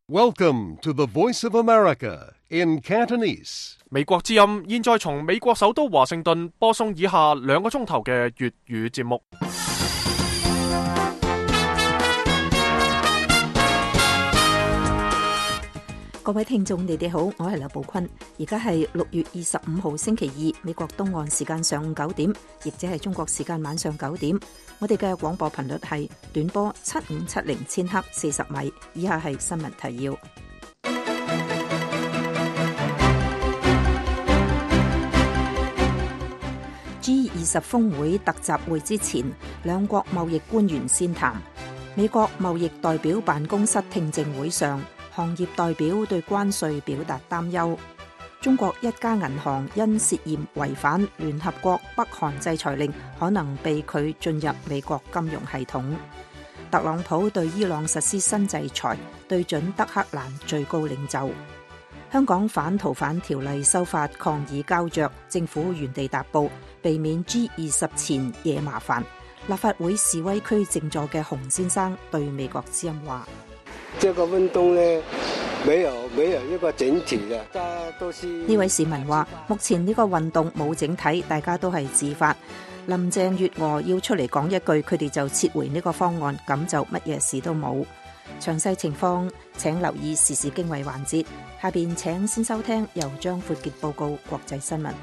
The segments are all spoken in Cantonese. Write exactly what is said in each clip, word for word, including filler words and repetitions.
Welcome to the Voice of America in Cantonese. 美國之音現在從美國首都華盛頓播送以下兩個鐘頭嘅粵語節目。 各位聽眾，你哋好，我係劉寶坤。而家係六月二十五號星期二，美國東岸時間上午九點，亦即係中國時間晚上九點。我哋嘅廣播頻率係短波七五七零千赫四十米。以下係新聞提要。G 二十峰會特集會之前，兩國貿易官員先談。美國貿易代表辦公室聽證會上，行業代表對關稅表達擔憂。中國一家銀行因涉嫌違反聯合國北韓制裁令，可能被拒進入美國金融系統。特朗普對伊朗實施新制裁，對準德黑蘭最高領袖。香港反逃犯條例修法抗議膠着，政府原地踏步，避免 G 二十前惹麻煩。立法會示威區靜坐嘅洪先生對美國之音話： 這個運動呢，沒有沒有一個整體的，大家都是。 呢位市民話：目前呢個運動冇整體，大家都係自發。林鄭月娥要出嚟講一句，佢哋就撤回呢個方案，咁就乜嘢事都冇。詳細情況請留意時事經緯環節。下邊請先收聽由張闊傑報告國際新聞。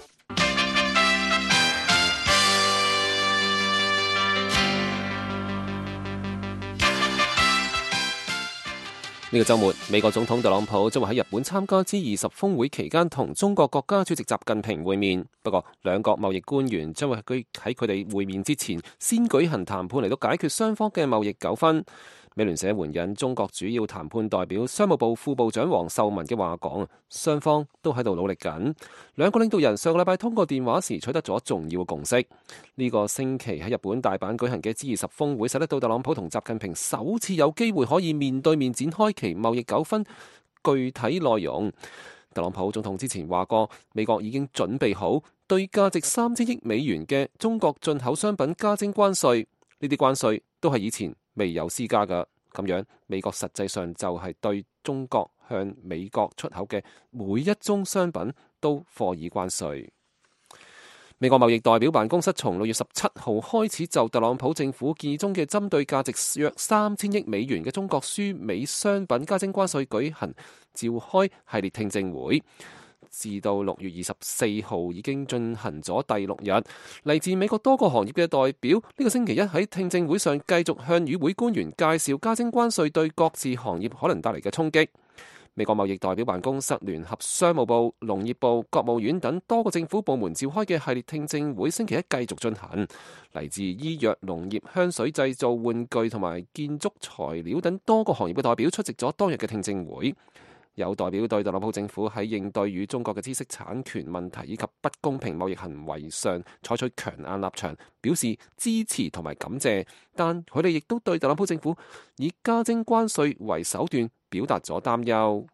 呢個週末，美國總統特朗普將會喺日本參加 G 二十峰會期間同中國國家主席習近平會面。不過，兩國貿易官員將會喺佢哋會面之前先舉行談判嚟到解決雙方嘅貿易糾紛。美聯社援引中國主要談判代表商務部副部長王受文嘅話講，雙方都喺度努力緊。兩個領導人上個禮拜通過電話時取得咗重要嘅共識。呢個星期喺日本大阪舉行嘅 G 二十峰會，使得到特朗普同習近平首次有機會可以面對面展開其貿易糾紛具體內容。特朗普總統之前話過，美國已經準備好對價值三千億美元嘅中國進口商品加徵關稅，呢啲關稅都係以前未有施加㗎，咁樣美國實際上就係對中國向美國出口嘅每一宗商品都課以關稅。美國貿易代表辦公室從六月十七號開始就特朗普政府建議中嘅針對價值約三千億美元嘅中國輸美商品加徵關稅舉行召開系列聽證會。至到六月二十四號已經進行咗第六日，嚟自美國多個行業嘅代表呢個星期一喺聽證會上繼續向與會官員介紹加徵關稅對各自行業可能帶嚟嘅衝擊。美國貿易代表辦公室、聯合商務部、農業部、國務院等多個政府部門召開嘅系列聽證會星期一繼續進行，嚟自醫藥、農業、香水製造、玩具同埋建築材料等多個行業嘅代表出席咗當日嘅聽證會。有代表對特朗普政府喺應對與中國嘅知識產權問題以及不公平貿易行為上採取強硬立場表示支持同埋感謝，但佢哋亦都對特朗普政府以加徵關稅為手段表達咗擔憂。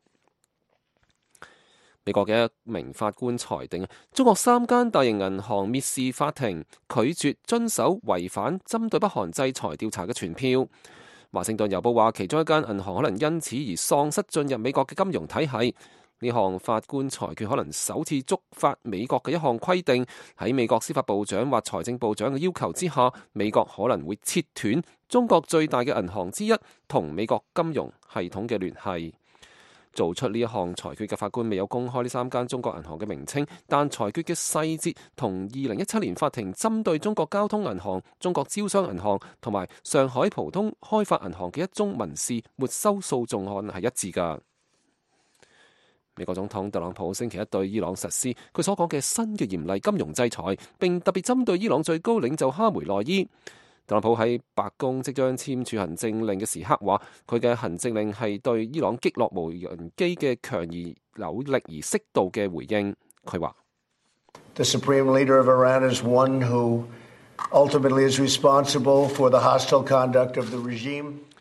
美國嘅一名法官裁定，中國三間大型銀行蔑視法庭，拒絕遵守違反針對北韓制裁調查嘅傳票。華盛頓郵報話，其中一間銀行可能因此而喪失進入美國嘅金融體系。呢項法官裁決可能首次觸發美國嘅一項規定，喺美國司法部長或財政部長嘅要求之下，美國可能會切斷中國最大嘅銀行之一同美國金融系統嘅聯繫。做出呢一項裁決嘅法官未有公開呢三間中國銀行嘅名稱，但裁決嘅細節同二零一七年法庭針對中國交通銀行、中國招商銀行同埋上海浦東開發銀行嘅一宗民事沒收訴訟案係一致㗎。美國總統特朗普星期一對伊朗實施佢所講嘅新嘅嚴厲金融制裁，並特別針對伊朗最高領袖哈梅內伊。特朗普喺白宮即將簽署行政令嘅時刻話，佢嘅行政令係對伊朗擊落無人機嘅強而有力而適度嘅回應。佢話 The supreme leader of Iran is one who ultimately is responsible for the hostile conduct of the regime.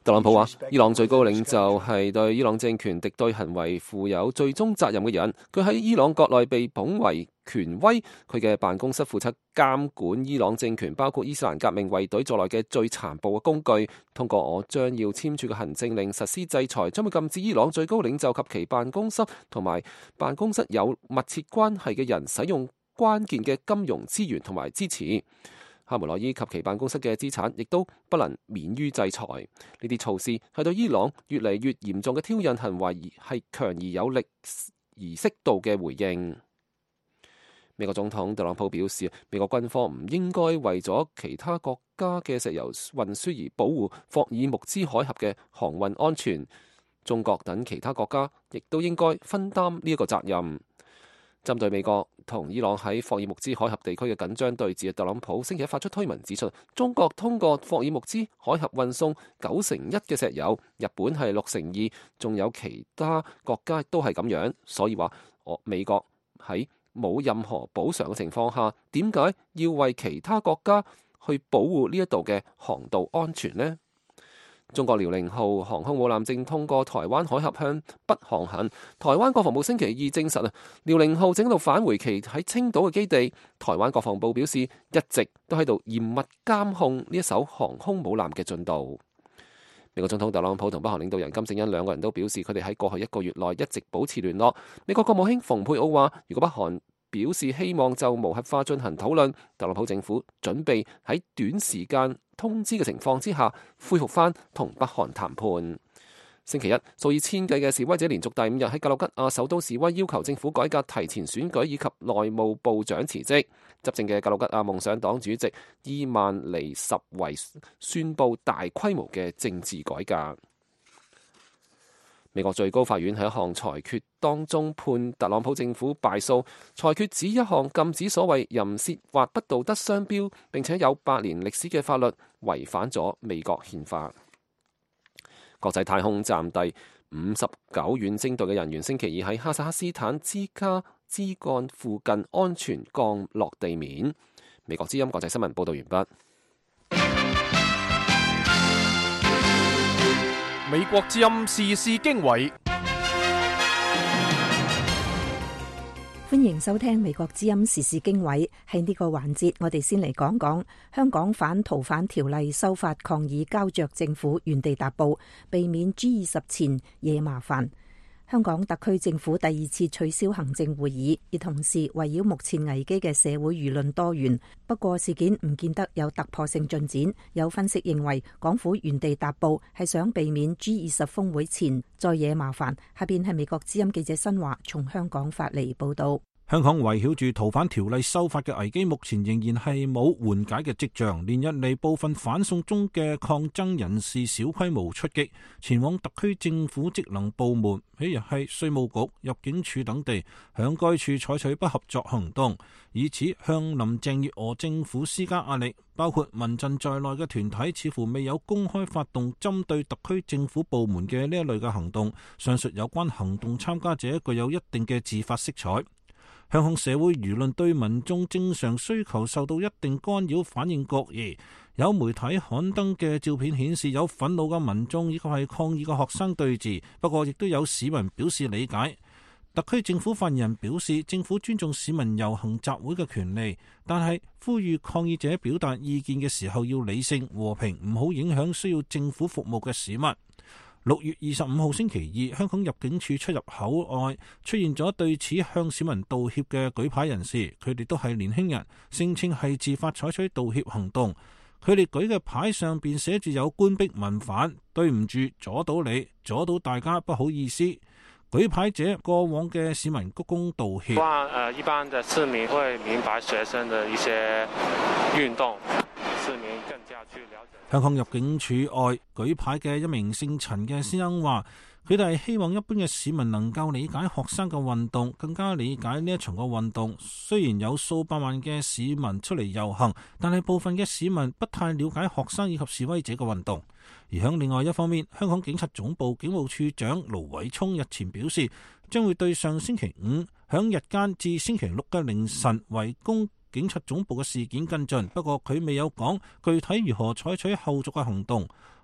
特朗普話：伊朗最高領袖係對伊朗政權敵對行為負有最終責任嘅人。佢喺伊朗國內被捧為權威，佢嘅辦公室負責監管伊朗政權，包括伊斯蘭革命衛隊在內嘅最殘暴嘅工具。通過我將要簽署嘅行政令實施制裁，將會禁止伊朗最高領袖及其辦公室同埋辦公室有密切關係嘅人使用關鍵嘅金融資源同埋支持。哈梅內伊及其辦公室嘅資產亦都不能免於制裁。呢啲措施係對伊朗越嚟越嚴重嘅挑釁行為係強而有力而適度嘅回應。美國總統特朗普表示，美國軍方唔應該為咗其他國家嘅石油運輸而保護霍爾木茲海峽嘅航運安全。中國等其他國家亦都應該分擔呢一個責任。針對美國同伊朗喺霍爾木茲海峽地區嘅緊張對峙，特朗普星期一發出推文指出，中國通過霍爾木茲海峽運送九成一嘅石油，日本係六成二，仲有其他國家都係咁樣。所以話我美國喺冇任何補償嘅情況下，點解要為其他國家去保護呢一度嘅航道安全呢？中國遼寧號航空母艦正通過台灣海峽向北航行。台灣國防部星期二證實啊，遼寧號正喺度返回其喺青島嘅基地。台灣國防部表示，一直都喺度嚴密監控呢一艘航空母艦嘅進度。美國總統特朗普同北韓領導人金正恩兩個人都表示，佢哋喺過去一個月內一直保持聯絡。美國國務卿蓬佩奧話，如果北韓表示希望就無核化進行討論，特朗普政府準備喺短時間通知嘅情況之下，恢復翻同北韓談判。星期一，數以千計嘅示威者連續第五日喺格魯吉亞首都示威，要求政府改革、提前選舉以及內務部長辭職。執政嘅格魯吉亞夢想黨主席伊曼尼什維宣布大規模嘅政治改革。美國最高法院喺一項裁決當中判特朗普政府敗訴，裁決指一項禁止所謂淫褻或不道德商標並且有百年歷史嘅法律違反咗美國憲法。國際太空站第五十九遠征隊嘅人員星期二喺哈薩克斯坦茲加枝幹附近安全降落地面。美國之音國際新聞報道完畢。 美國之音時事經緯， 歡迎收聽美國之音時事經緯。喺呢個環節，我哋先嚟講講香港反逃犯條例修法抗議膠着政府原地踏步，避免 G 二十前惹麻煩。香港特區政府第二次取消行政會議，而同時圍繞目前危機嘅社會輿論多元。不過事件唔見得有突破性進展。有分析認為，港府原地踏步係想避免 G 二十峰會前再惹麻煩。下邊係美國之音記者新華從香港發嚟報道。 香港圍繞住逃犯條例修法嘅危機，目前仍然係冇緩解嘅跡象。連日嚟部分反送中嘅抗爭人士小規模出擊，前往特區政府職能部門，譬如係稅務局、入境處等地，向該處採取不合作行動，以此向林鄭月娥政府施加壓力。包括民陣在內嘅團體似乎未有公開發動針對特區政府部門嘅呢一類嘅行動。上述有關行動參加者具有一定嘅自發色彩。香港社會輿論對民眾正常需求受到一定干擾，反應各異。有媒體刊登嘅照片顯示，有憤怒嘅民眾以及係抗議嘅學生對峙，不過亦都有市民表示理解。特區政府發言人表示，政府尊重市民遊行集會嘅權利，但係呼籲抗議者表達意見嘅時候要理性和平，唔好影響需要政府服務嘅市民。六月二十五號星期二，香港入境處出入口外出現咗對此向市民道歉嘅舉牌人士，佢哋都係年輕人，聲稱係自發採取道歉行動。佢哋舉嘅牌上邊寫住有官逼民反，對唔住，阻到你，阻到大家，不好意思。舉牌者過往嘅市民鞠躬道歉。希望誒一般的市民會明白學生的一些運動，市民更加去了解。香港入境處外舉牌嘅一名姓陳嘅先生話，佢哋係希望一般嘅市民能夠理解學生嘅運動，更加理解呢一場嘅運動。雖然有數百萬嘅市民出嚟遊行，但係部分嘅市民不太了解學生以及示威者嘅運動。而響另外一方面，香港警察總部警務處長盧偉聰日前表示，將會對上星期五響日間至星期六嘅凌晨圍攻警察總部嘅事件跟進，不過佢未有講具體如何採取後續嘅行動。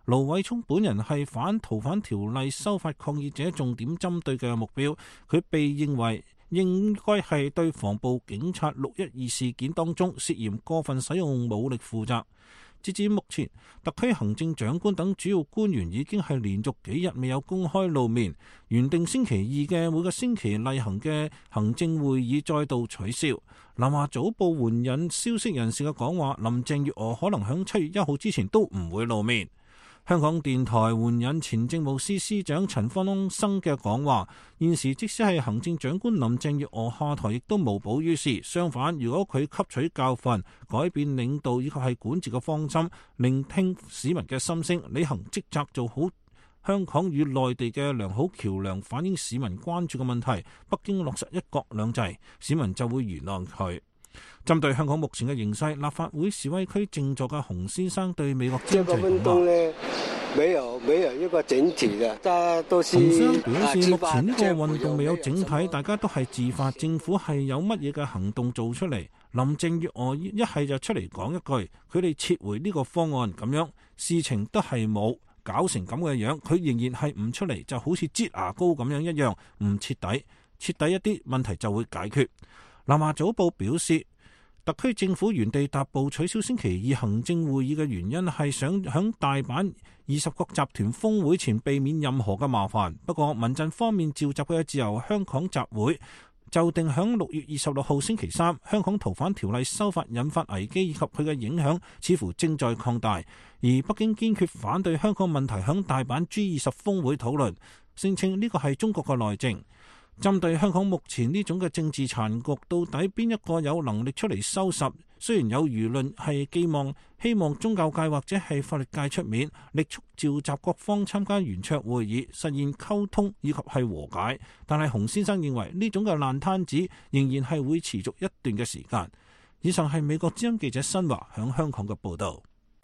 盧偉聰本人係反逃犯條例修法抗議者重點針對嘅目標，佢被認為應該係對防暴警察六一二事件當中涉嫌過分使用武力負責。截至目前，特區行政長官等主要官員已經係連續幾日未有公開露面，原定星期二嘅每個星期例行嘅行政會議再度取消。南華早報援引消息人士嘅講話，林鄭月娥可能響七月一號之前都唔會露面。香港電台援引前政務司司長陳方生嘅講話，現時即使係行政長官林鄭月娥下台，亦都無補於事。相反，如果佢吸取教訓，改變領導以及係管治嘅方針，聆聽市民嘅心聲，履行職責，做好香港與內地嘅良好橋樑，反映市民關注嘅問題，北京落實一國兩制，市民就會原諒佢。針對香港目前嘅形勢，立法會示威區靜坐嘅洪先生對美國之音就講話： 沒有沒有一個整體嘅，大家都是。 洪先生表示，目前呢個運動未有整體，大家都係自發，政府係有乜嘢嘅行動做出嚟。林鄭月娥一係就出嚟講一句，佢哋撤回呢個方案，咁樣事情都係冇搞成咁嘅樣，佢仍然係唔出嚟，就好似擠牙膏咁樣一樣，唔徹底，徹底一啲問題就會解決。南華早報表示，特區政府原地踏步取消星期二行政會議嘅原因係想響大阪二十國集團峰會前避免任何嘅麻煩。不過民陣方面召集嘅自由香港集會就定響六月二十六號星期三。香港逃犯條例修法引發危機以及佢嘅影響似乎正在擴大，而北京堅決反對香港問題響大阪 G 二十峰會討論，聲稱呢個係中國嘅內政。針對香港目前呢種嘅政治殘局，到底邊一個有能力出嚟收拾？雖然有輿論係寄望希望宗教界或者係法律界出面，力促召集各方參加圓桌會議，實現溝通以及係和解，但係洪先生認為呢種嘅爛攤子仍然係會持續一段嘅時間。以上係美國之音記者新華響香港嘅報導。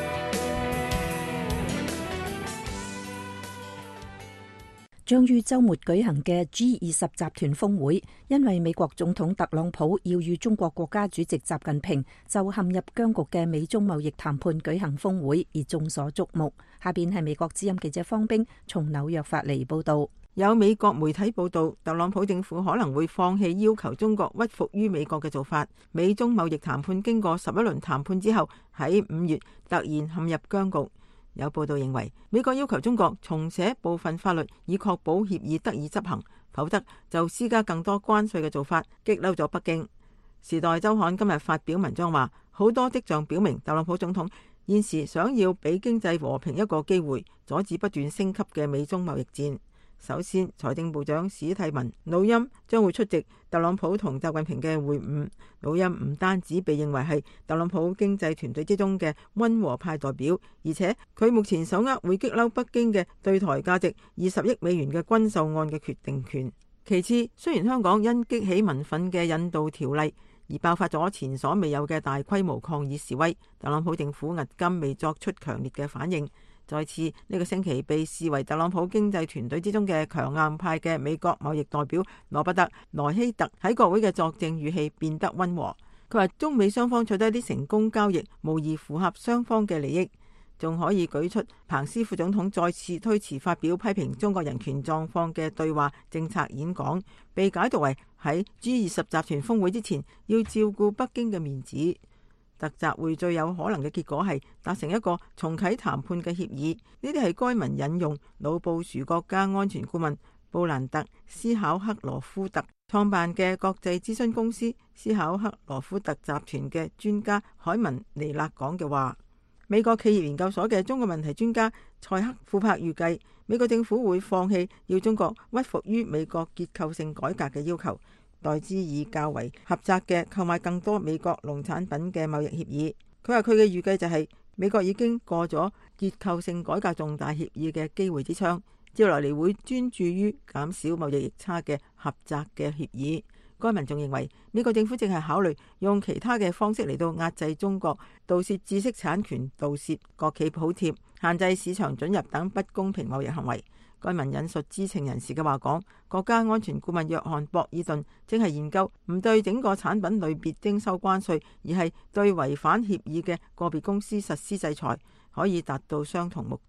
將於週末舉行嘅 G 二十集團峰會，因為美國總統特朗普要與中國國家主席習近平就陷入僵局嘅美中貿易談判舉行峰會而眾所矚目。下邊係美國之音記者方冰從紐約發嚟報道。 有美國媒體報道，特朗普政府可能會放棄要求中國屈服於美國嘅做法。美中貿易談判經過十一輪談判之後，喺五月突然陷入僵局。有報道認為，美國要求中國重寫部分法律，以確保協議得以執行，否則就施加更多關稅嘅做法，激嬲咗北京。時代週刊今日發表文章話，好多跡象表明特朗普總統現時想要俾經濟和平一個機會，阻止不斷升級嘅美中貿易戰。首先，財政部長史蒂文努欽將會出席特朗普同習近平嘅會晤。努欽唔單止被認為係特朗普經濟團隊之中嘅溫和派代表，而且佢目前手握會激嬲北京嘅對台價值二十億美元嘅軍售案嘅決定權。其次，雖然香港因激起民憤嘅引渡條例而爆發咗前所未有嘅大規模抗議示威，特朗普政府至今未作出強烈嘅反應。再次呢個星期被視為特朗普經濟團隊之中嘅強硬派嘅美國貿易代表羅伯特萊希特喺國會嘅作證語氣變得溫和。佢話中美雙方取得啲成功交易，無疑符合雙方嘅利益，仲可以舉出彭斯副總統再次推遲發表批評中國人權狀況嘅對華政策演講，被解讀為喺 G 二十集團峰會之前要照顧北京嘅面子。特集會最有可能嘅結果係達成一個重啟談判嘅協議。呢啲係該文引用老布殊國家安全顧問布蘭特斯考克羅夫特創辦嘅國際諮詢公司斯考克羅夫特集團嘅專家海文尼勒講嘅話。美國企業研究所嘅中國問題專家蔡克庫珀預計，美國政府會放棄要中國屈服於美國結構性改革嘅要求，代之以較為狹窄嘅購買更多美國農產品嘅貿易協議。佢話佢嘅預計就係美國已經過咗結構性改革重大協議嘅機會之窗，接落嚟會專注於減少貿易逆差嘅狹窄嘅協議。該民眾認為美國政府正係考慮用其他嘅方式嚟到壓制中國，盜竊知識產權、盜竊國企補貼、限制市場准入等不公平貿易行為。該文引述知情人士嘅話講，國家安全顧問約翰博爾頓正係研究唔對整個產品類別徵收關稅，而係對違反協議嘅個別公司實施制裁，可以達到相同目的。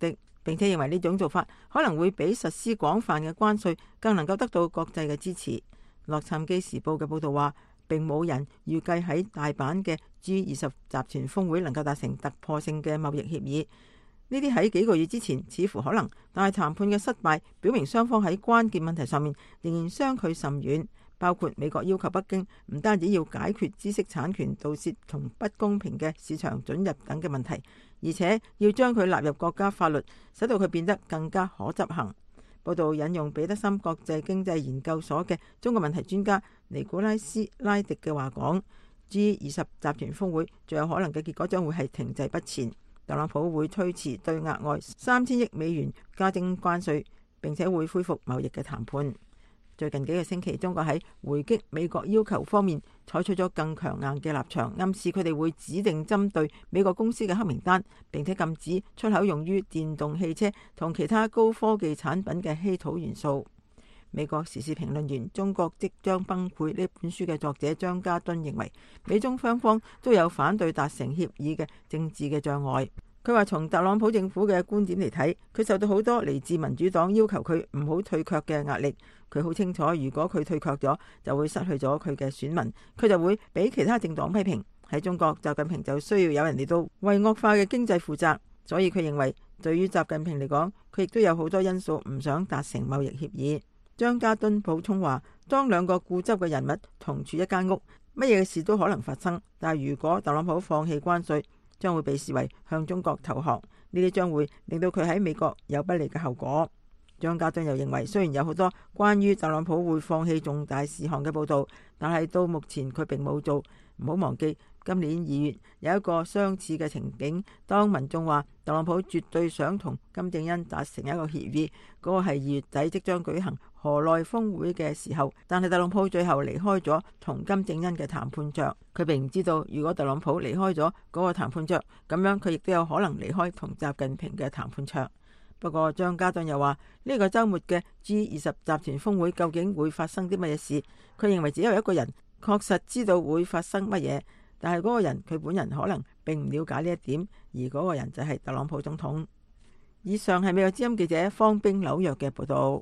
並且認為呢種做法可能會比實施廣泛嘅關稅更能夠得到國際嘅支持。洛杉磯時報嘅報導話，並冇人預計喺大阪嘅 G 二十集團峰會能夠達成突破性嘅貿易協議。呢啲喺幾個月之前似乎可能，但係談判嘅失敗表明雙方喺關鍵問題上面仍然相距甚遠，包括美國要求北京唔單止要解決知識產權盜竊同不公平嘅市場准入等嘅問題，而且要將佢納入國家法律，使到佢變得更加可執行。報道引用彼得森國際經濟研究所嘅中國問題專家尼古拉斯拉迪嘅話講， G 二十集團峰會最有可能嘅結果將會係停滯不前，特朗普會推遲對額外三千億美元加徵關稅，並且會恢復貿易嘅談判。最近幾個星期，中國喺回擊美國要求方面採取咗更強硬嘅立場，暗示佢哋會指定針對美國公司嘅黑名單，並且禁止出口用於電動汽車同其他高科技產品嘅稀土元素。美國時事評論員《中國即將崩潰》呢本書嘅作者張家敦認為，美中雙方都有反對達成協議嘅政治嘅障礙。佢話從特朗普政府嘅觀點嚟睇，佢受到好多嚟自民主黨要求佢唔好退卻嘅壓力。佢好清楚，如果佢退卻咗，就會失去咗佢嘅選民，佢就會俾其他政黨批評。喺中國，習近平就需要有人嚟到為惡化嘅經濟負責，所以佢認為對於習近平嚟講，佢亦都有好多因素唔想達成貿易協議。張家敦補充話，當兩個固執嘅人物同處一間屋，乜嘢嘅事都可能發生。但係如果特朗普放棄關稅，將會被視為向中國投降，呢啲將會令到佢喺美國有不利嘅後果。張家敦又認為，雖然有好多關於特朗普會放棄重大事項嘅報道，但係到目前佢並冇做。唔好忘記，今年二月有一個相似嘅情景，當民眾話特朗普絕對想同金正恩達成一個協議，嗰個係二月底即將舉行河內峰會嘅時候，但係特朗普最後離開咗同金正恩嘅談判桌。佢並唔知道，如果特朗普離開咗嗰個談判桌，咁樣佢亦都有可能離開同習近平嘅談判桌。不過張家敦又話，呢個週末嘅 G 二十集團峰會究竟會發生啲乜嘢事？佢認為只有一個人確實知道會發生乜嘢，但係嗰個人佢本人可能並唔了解呢一點，而嗰個人就係特朗普總統。以上係美國之音記者方冰紐約嘅報道。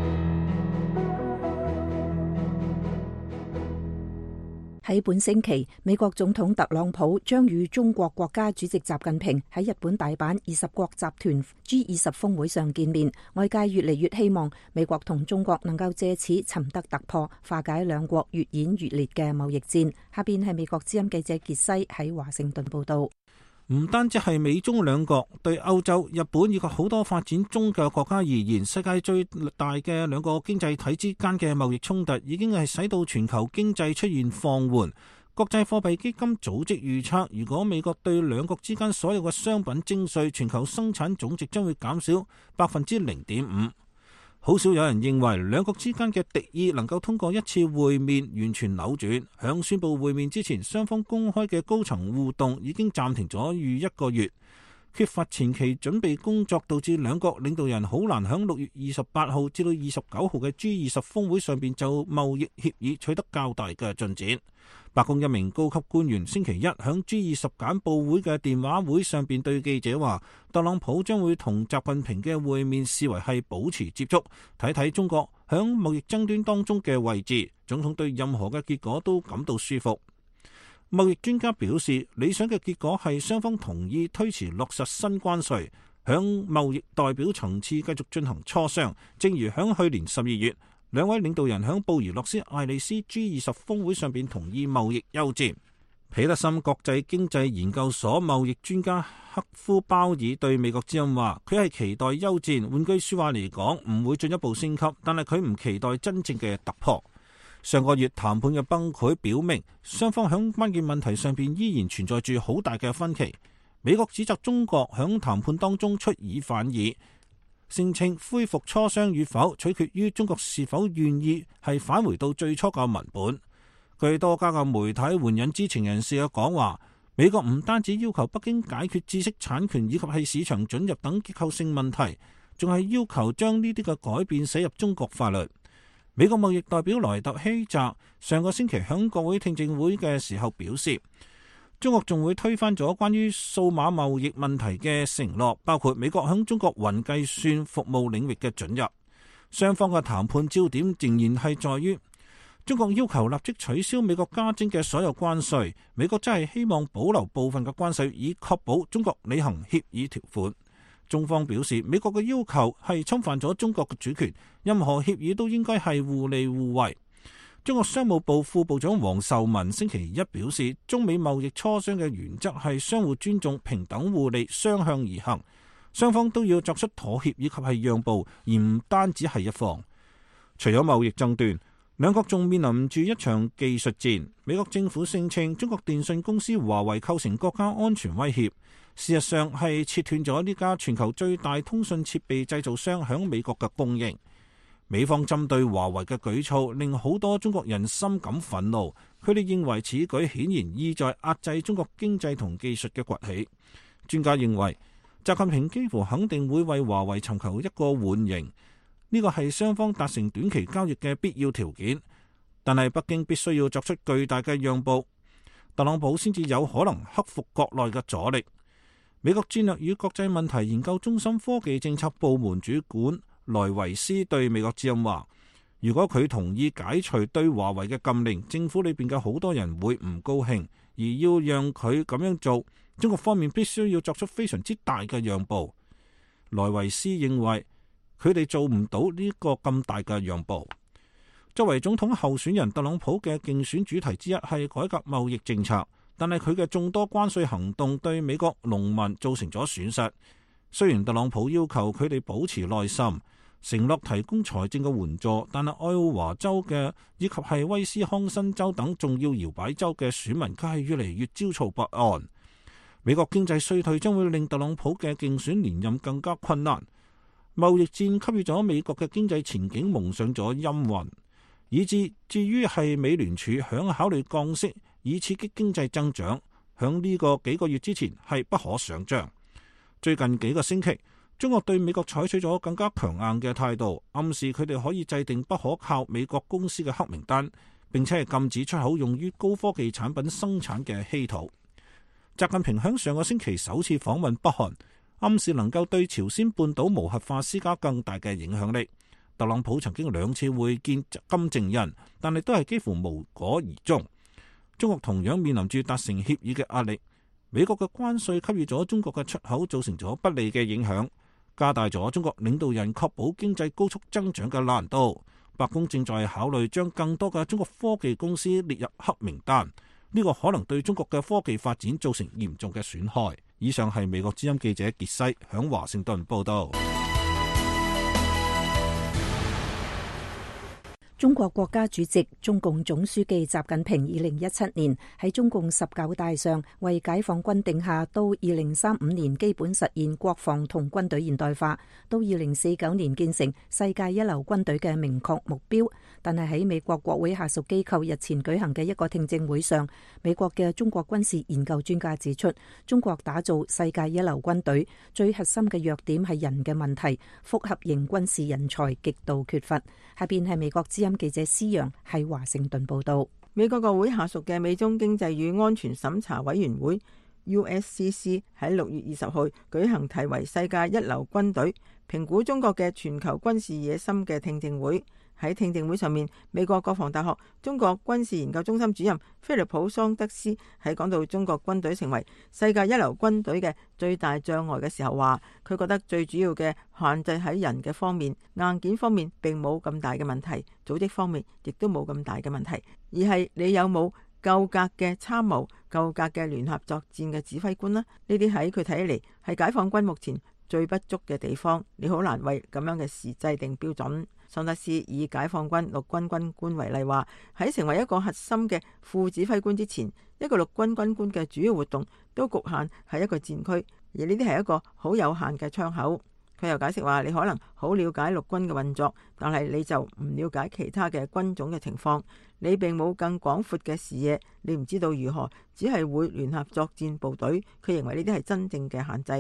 喺本星期，美國總統特朗普將與中國國家主席習近平喺日本大阪二十國集團 G 二十峰會上見面。外界越嚟越希望美國同中國能夠借此尋得突破，化解兩國越演越烈嘅貿易戰。下邊係美國之音記者傑西喺華盛頓報道。 唔單止係美中兩國，對歐洲、日本以及好多發展中嘅國家而言，世界最大嘅兩個經濟體之間嘅貿易衝突已經係使到全球經濟出現放緩。國際貨幣基金組織預測，如果美國對兩國之間所有嘅商品徵稅，全球生產總值將會減少百分之零點五。好少有人認為兩國之間嘅敵意能夠通過一次會面完全扭轉。響宣布會面之前，雙方公開嘅高層互動已經暫停咗逾一個月。缺乏前期準備工作，導致兩國領導人好難響六月二十八號至到二十九號嘅 G 二十峰會上邊就貿易協議取得較大嘅進展。白宮一名高級官員星期一響 G 二十簡報會嘅電話會上邊對記者話，特朗普將會同習近平嘅會面視為係保持接觸，睇睇中國響貿易爭端當中嘅位置。總統對任何嘅結果都感到舒服。貿易專家表示，理想嘅結果係雙方同意推遲落實新關稅，響貿易代表層次繼續進行磋商。正如響去年十二月，兩位領導人響布宜諾斯艾利斯 G 二十峰會上邊同意貿易休戰。彼得森國際經濟研究所貿易專家克夫鮑爾對美國之音話，佢係期待休戰，換句說話嚟講，唔會進一步升級，但係佢唔期待真正嘅突破。上個月談判嘅崩潰表明，雙方響關鍵問題上邊依然存在住好大嘅分歧。美國指責中國響談判當中出爾反爾，聲稱恢復磋商與否取決於中國是否願意係返回到最初嘅文本。據多家嘅媒體援引知情人士嘅講話，美國唔單止要求北京解決知識產權以及係市場准入等結構性問題，仲係要求將呢啲嘅改變寫入中國法律。美國貿易代表萊特希澤上個星期響國會聽證會嘅時候表示， 中國仲會推翻咗關於數碼貿易問題嘅承諾，包括美國響中國雲計算服務領域嘅准入。雙方嘅談判焦點仍然係在於中國要求立即取消美國加徵嘅所有關稅，美國真係希望保留部分嘅關稅，以確保中國履行協議條款。中方表示，美國嘅要求係侵犯咗中國嘅主權，任何協議都應該係互利互惠。中國商務部副部長王受文星期一表示，中美貿易磋商嘅原則係相互尊重、平等互利、雙向而行，雙方都要作出妥協以及係讓步，而唔單止係一方。除咗貿易爭端，兩國仲面臨住一場技術戰。美國政府聲稱中國電信公司華為構成國家安全威脅，事實上係切斷咗呢家全球最大通訊設備製造商響美國嘅供應。美方針對華為嘅舉措令好多中國人深感憤怒，佢哋認為此舉顯然意在壓制中國經濟同技術嘅崛起。專家認為，習近平幾乎肯定會為華為尋求一個緩刑，呢個係雙方達成短期交易嘅必要條件。但係北京必須要作出巨大嘅讓步，特朗普先至有可能克服國內嘅阻力。美國戰略與國際問題研究中心科技政策部門主管萊維斯對美國之音話，如果佢同意解除對華為嘅禁令，政府裏邊嘅好多人會唔高興，而要讓佢咁樣做，中國方面必須要作出非常之大嘅讓步。萊維斯認為佢哋做唔到呢個咁大嘅讓步。作為總統候選人，特朗普嘅競選主題之一係改革貿易政策，但係佢嘅眾多關稅行動對美國農民造成咗損失。雖然特朗普要求佢哋保持耐心，承諾提供財政嘅援助，但係愛奧華州嘅以及係威斯康辛州等重要搖擺州嘅選民，卻係越嚟越焦躁不安。美國經濟衰退將會令特朗普嘅競選連任更加困難。貿易戰給予咗美國嘅經濟前景蒙上咗陰雲，以至至於係美聯儲響考慮降息以刺激經濟增長，響呢個幾個月之前係不可想象。最近幾個星期，中國對美國採取咗更加強硬嘅態度，暗示佢哋可以制定不可靠美國公司嘅黑名單，並且係禁止出口用於高科技產品生產嘅稀土。習近平響上個星期首次訪問北韓，暗示能夠對朝鮮半島無核化施加更大嘅影響力。特朗普曾經兩次會見金正恩，但係都係幾乎無果而終。中國同樣面臨住達成協議嘅壓力。美國嘅關稅給予咗中國嘅出口造成咗不利嘅影響，加大咗中國領導人確保經濟高速增長嘅難度。白宮正在考慮將更多嘅中國科技公司列入黑名單，呢個可能對中國嘅科技發展造成嚴重嘅損害。以上係美國之音記者傑西響華盛頓報道。 中國國家主席、中共總書記習近平二零一七年喺中共十九大上為解放軍定下到二零三五年基本實現國防同軍隊現代化，到二零四九年建成世界一流軍隊嘅明確目標。但係喺美國國會下屬機構日前舉行嘅一個聽證會上，美國嘅中國軍事研究專家指出，中國打造世界一流軍隊最核心嘅弱點係人嘅問題，複合型軍事人才極度缺乏。下邊係美國之音記者施陽喺華盛頓報道。 美國國會下屬嘅美中經濟與安全審查委員會 U S C C 喺六月二十號舉行題為世界一流軍隊評估中國嘅全球軍事野心嘅聽證會。喺聽證會上面，美國國防大學中國軍事研究中心主任菲利普桑德斯喺講到中國軍隊成為世界一流軍隊嘅最大障礙嘅時候話，佢覺得最主要嘅限制喺人嘅方面，硬件方面並冇咁大嘅問題，組織方面亦都冇咁大嘅問題，而係你有冇夠格嘅參謀、夠格嘅聯合作戰嘅指揮官呢？呢啲喺佢睇起嚟係解放軍目前最不足嘅地方，你好難為咁樣嘅事制定標準。桑德斯以解放軍陸軍軍官為例話，喺成為一個核心嘅副指揮官之前，一個陸軍軍官嘅主要活動都局限喺一個戰區，而呢啲係一個好有限嘅窗口。佢又解釋話，你可能好了解陸軍嘅運作，但係你就唔了解其他嘅軍種嘅情況，你並冇更廣闊嘅視野，你唔知道如何只係會聯合作戰部隊。佢認為呢啲係真正嘅限制。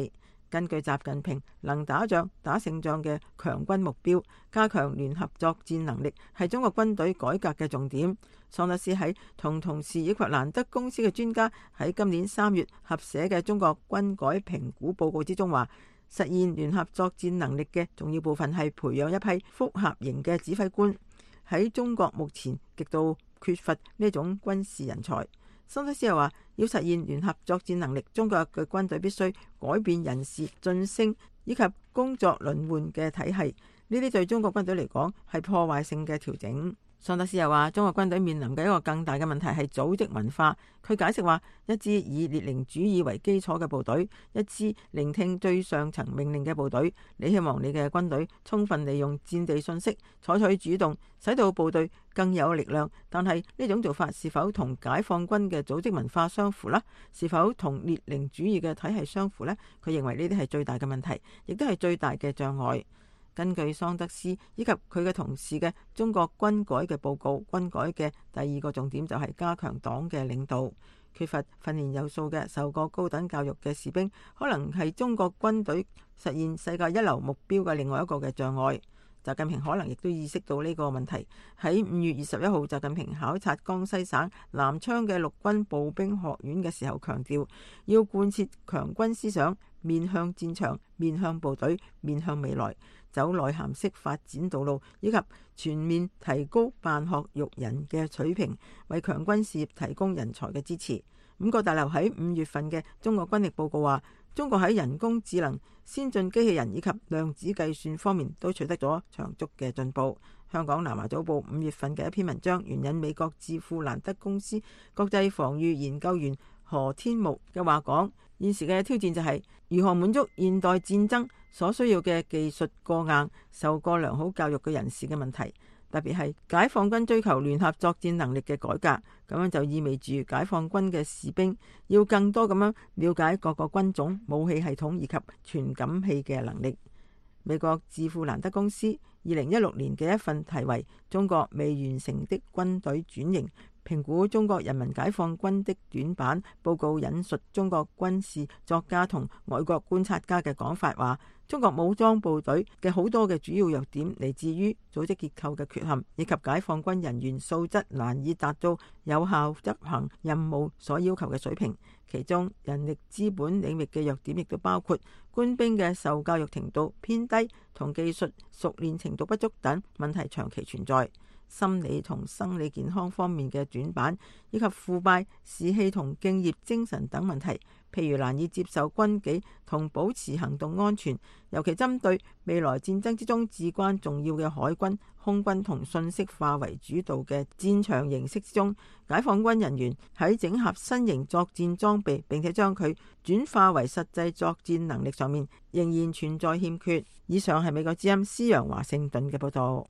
根據習近平能打仗打勝仗嘅強軍目標，加強聯合作戰能力係中國軍隊改革嘅重點。桑德斯喺同同事以及蘭德公司嘅專家喺今年三月合寫嘅中國軍改評估報告之中話，實現聯合作戰能力嘅重要部分係培養一批複合型嘅指揮官。喺中國目前極度缺乏呢種軍事人才。桑德斯又話，要實現聯合作戰能力，中國嘅軍隊必須改變人事晉升以及工作輪換嘅體系，呢啲對中國軍隊嚟講係破壞性嘅調整。桑德斯又話，中國軍隊面臨嘅一個更大嘅問題係組織文化。佢解釋話，一支以列寧主義為基礎嘅部隊，一支聆聽最上層命令嘅部隊，你希望你嘅軍隊充分利用戰地信息，採取主動，使到部隊更有力量。但係呢種做法是否同解放軍嘅組織文化相符呢？是否同列寧主義嘅體系相符呢？佢認為呢啲係最大嘅問題，亦都係最大嘅障礙。根據桑德斯以及佢嘅同事嘅中國軍改嘅報告，軍改嘅第二個重點就係加強黨嘅領導。缺乏訓練有素嘅受過高等教育嘅士兵，可能係中國軍隊實現世界一流目標嘅另外一個嘅障礙。習近平可能亦都意識到呢個問題。喺五月二十一號，習近平考察江西省南昌嘅陸軍步兵學院嘅時候，強調要貫徹強軍思想，面向戰場，面向部隊，面向未來，走內涵式發展道路，以及全面提高辦學育人嘅水平，為強軍事業提供人才嘅支持。五角大樓喺五月份嘅中國軍力報告話，中國喺人工智能、先進機器人以及量子計算方面都取得咗長足嘅進步。香港南華早報五月份嘅一篇文章援引美國智庫蘭德公司國際防禦研究員何天木嘅話講，現時嘅挑戰就係如何滿足現代戰爭所需要嘅技術過硬、受過良好教育嘅人士嘅問題。特別係解放軍追求聯合作戰能力嘅改革，咁樣就意味住解放軍嘅士兵要更多咁樣了解各個軍種、武器系統以及傳感器嘅能力。美國智庫蘭德公司二零一六年嘅一份題為《中國未完成的軍隊轉型：評估中國人民解放軍的短板》報告引述中國軍事作家同外國觀察家嘅講法，話中國武裝部隊嘅好多嘅主要弱點嚟自於組織結構嘅缺陷，以及解放軍人員素質難以達到有效執行任務所要求嘅水平。其中人力資本領域嘅弱點亦都包括官兵嘅受教育程度偏低同技術熟練程度不足等問題長期存在。心理同生理健康方面嘅短板，以及腐敗、士氣同敬業精神等問題，譬如難以接受軍紀同保持行動安全，尤其針對未來戰爭之中至關重要嘅海軍、空軍同信息化為主導嘅戰場形式之中，解放軍人員喺整合新型作戰裝備並且將佢轉化為實際作戰能力上面，仍然存在欠缺。以上係美國之音施陽華盛頓嘅報道。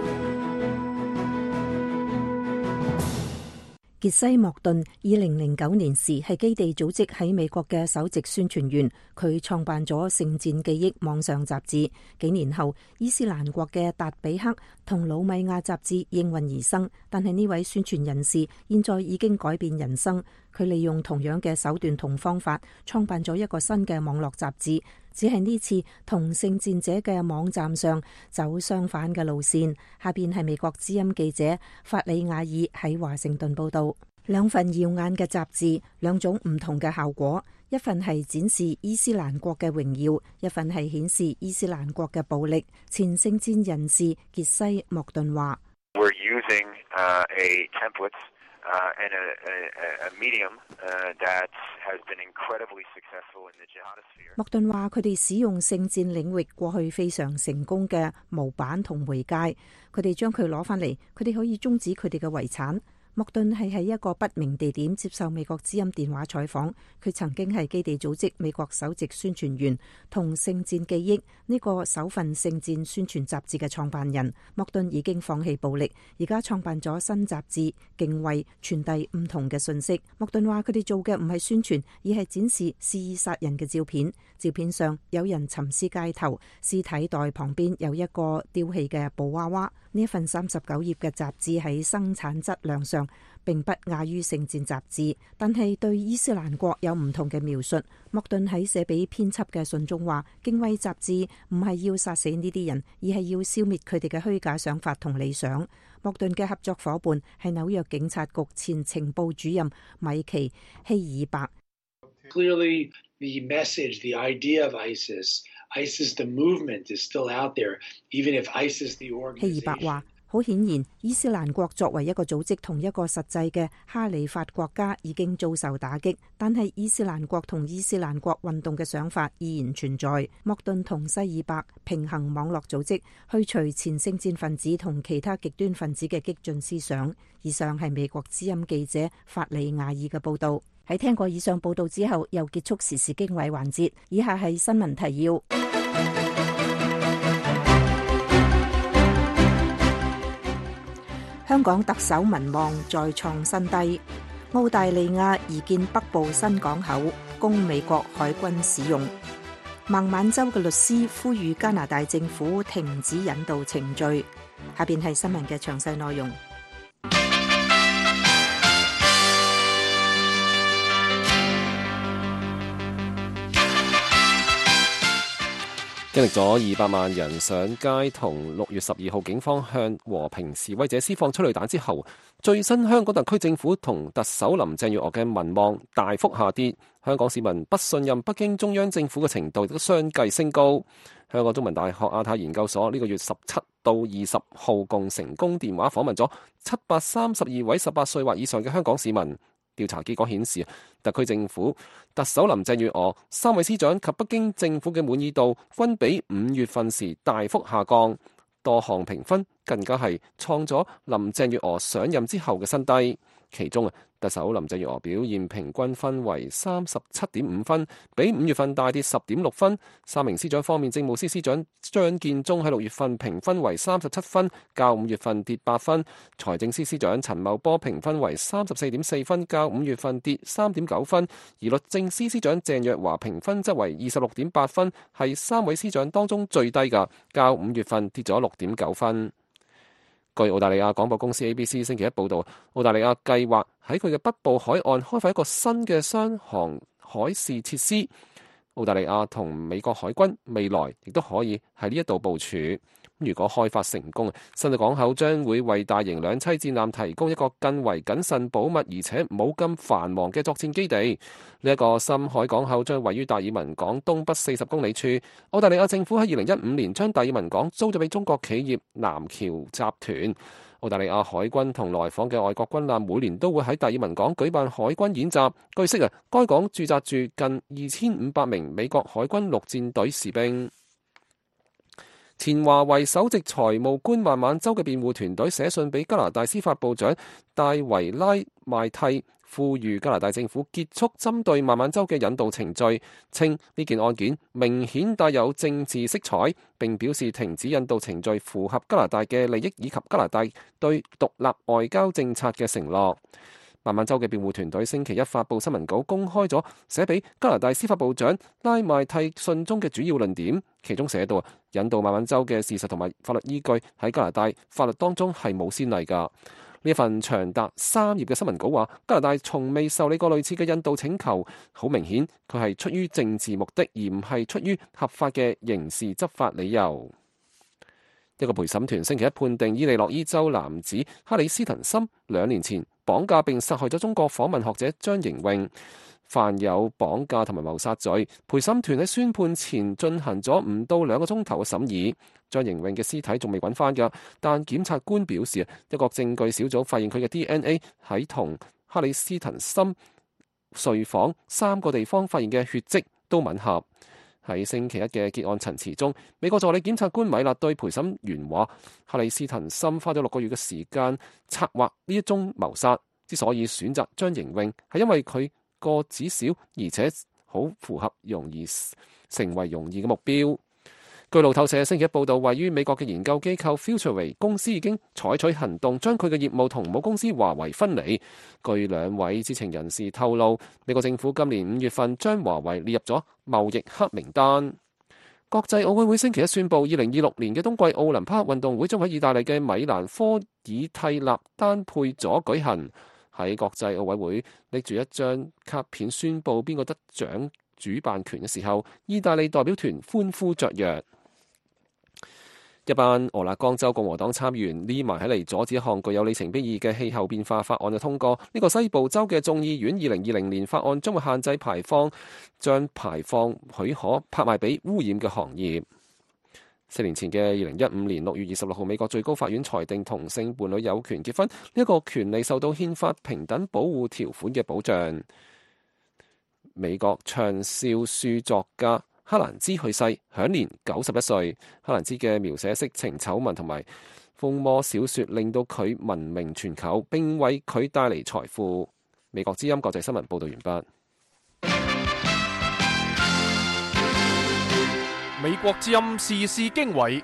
傑西莫頓二零零九年時係基地組織喺美國嘅首席宣傳員，佢創辦咗《聖戰記憶》網上雜誌。幾年後，伊斯蘭國嘅達比克同魯米亞雜誌應運而生，但係呢位宣傳人士現在已經改變人生。佢利用同樣嘅手段同方法，創辦咗一個新嘅網絡雜誌，只係呢次同聖戰者嘅網站上走相反嘅路線。下邊係美國之音記者法里亞爾喺華盛頓報道。兩份耀眼嘅雜誌，兩種唔同嘅效果，一份係展示伊斯蘭國嘅榮耀，一份係顯示伊斯蘭國嘅暴力。前聖戰人士傑西莫頓話：We're using, uh, a template Uh, and a, a, a medium, uh, that has been incredibly successful in the jihad sphere. 莫頓話：佢哋使用聖戰領域過去非常成功嘅模板同媒介，佢哋將佢攞翻嚟，佢哋可以終止佢哋嘅遺產。莫頓係喺一個不明地點接受美國之音電話採訪，佢曾經係基地組織美國首席宣傳員同聖戰記憶呢個首份聖戰宣傳雜誌嘅創辦人。莫頓已經放棄暴力，而家創辦咗新雜誌，敬畏，傳遞唔同嘅信息。莫頓話：佢哋做嘅唔係宣傳，而係展示肆意殺人嘅照片。照片上有人沉屍街頭，屍體袋旁邊有一個丟棄嘅布娃娃。呢一份三十九頁嘅雜誌喺生產質量上量並不亞於聖戰雜誌，但係對伊斯蘭國有唔同嘅描述。莫頓喺寫俾編輯嘅信中話，敬畏雜誌唔係要殺死呢啲人，而係要消滅佢哋嘅虛假想法同理想。莫頓嘅合作夥伴係紐約警察局前情報主任米奇希爾伯。 Clearly, the message, the idea of ISIS, ISIS the movement is still out there, even if ISIS the organization. 希爾伯話，好顯然，伊斯蘭國作為一個組織同一個實際嘅哈里發國家已經遭受打擊，但係伊斯蘭國同伊斯蘭國運動嘅想法依然存在。莫頓同希爾伯平衡網絡組織，去除前聖戰分子同其他極端分子嘅激進思想。以上係美國之音記者法里亞爾嘅報導。喺聽過以上報導之後，又結束時事經緯環節。以下係新聞提要。香港特首民望再創新低。澳大利亞擬建北部新港口，供美國海軍使用。孟晚舟嘅律師呼籲加拿大政府停止引渡程序。下邊係新聞嘅詳細內容。 經歷咗二百萬人上街同六月十二號警方向和平示威者施放催淚彈之後，最新香港特區政府同特首林鄭月娥嘅民望大幅下跌，香港市民不信任北京中央政府嘅程度亦都相繼升高。香港中文大學亞太研究所呢個月十七到二十號共成功電話訪問咗七百三十二位十八歲或以上嘅香港市民。調查結果顯示，特區政府、特首林鄭月娥、三位司長及北京政府嘅滿意度均比五月份時大幅下降，多項評分更加係創咗林鄭月娥上任之後嘅新低。其中啊，特首林鄭月娥表現平均分為三十七點五分，比五月份大跌十點六分。三名司長方面，政務司司長張建宗喺六月份評分為三十七分，較五月份跌八分；財政司司長陳茂波評分為三十四點四分，較五月份跌三點九分；而律政司司長鄭若驊評分則為二十六點八分，係三位司長當中最低㗎，較五月份跌咗六點九分。據澳大利亞廣播公司 A B C 星期一報導，澳大利亞計劃喺佢嘅北部海岸開發一個新嘅雙航海事設施。澳大利亞同美國海軍未來亦都可以喺呢一度部署。如果開發成功，新嘅港口將會為大型兩棲戰艦提供一個更為謹慎保密而且冇咁繁忙嘅作戰基地。呢一個深海港口將位於達爾文港東北四十公里處。澳大利亞政府喺二零一五年將達爾文港租咗俾中國企業南橋集團。澳大利亞海軍同來訪嘅外國軍艦每年都會喺達爾文港舉辦海軍演習。據悉啊，該港駐紮住近二千五百名美國海軍陸戰隊士兵。前華為首席財務官孟晚舟嘅辯護團隊寫信俾加拿大司法部長戴維拉邁蒂，呼籲加拿大政府結束針對孟晚舟嘅引渡程序，稱呢件案件明顯帶有政治色彩，並表示停止引渡程序符合加拿大嘅利益以及加拿大對獨立外交政策嘅承諾。孟晚舟嘅辯護團隊星期一發布新聞稿，公開咗寫俾加拿大司法部長拉邁蒂信中嘅主要論點，其中寫到引渡孟晚舟嘅事實同埋法律依據喺加拿大法律當中係冇先例㗎。呢份長達三頁嘅新聞稿話，加拿大從未受理過類似嘅引渡請求，好明顯佢係出於政治目的，而唔係出於合法嘅刑事執法理由。一個陪審團星期一判定伊利諾伊州男子哈里斯滕森兩年前綁架並殺害咗中國訪問學者張瑩穎，犯有綁架同埋謀殺罪。陪審團喺宣判前進行咗唔到兩個鐘頭嘅審議。張瑩穎嘅屍體仲未揾翻㗎，但檢察官表示，一個證據小組發現佢嘅 D N A 喺同哈里斯滕森睡房三個地方發現嘅血跡都吻合。喺星期一嘅結案陳詞中，美國助理檢察官米勒對陪審員話：哈里斯滕森花咗六個月嘅時間策劃呢一宗謀殺，之所以選擇張瑩穎，係因為佢個子小，而且好符合容易成為容易嘅目標。據路透社星期一報導，位於美國嘅研究機構 Futurewave 公司已經採取行動，將佢嘅業務同母公司華為分離。據兩位知情人士透露，美國政府今年五月份將華為列入咗貿易黑名單。 國際奧委會星期一宣布，二零二六年嘅冬季奧林匹克運動會將喺意大利嘅米蘭科爾蒂納丹佩佐舉行。喺國際奧委會拎住一張卡片宣布邊個得獎主辦權嘅時候，意大利代表團歡呼雀躍。一班俄勒岡州共和黨參議員匿埋起嚟阻止一項具有里程碑意義嘅氣候變化法案嘅通過。呢個西部州嘅眾議院二零二零年法案將會限制排放，將排放許可拍賣俾污染嘅行業。四年前嘅二零一五年六月二十六號，美國最高法院裁定同性伴侶有權結婚，呢一個權利受到憲法平等保護條款嘅保障。美國暢銷書作家克蘭茲去世，享年九十一歲。克蘭茲嘅描寫色情醜聞同埋瘋魔小說令到佢聞名全球，並為佢帶嚟財富。美國之音國際新聞報道完畢。 美國之音時事經緯，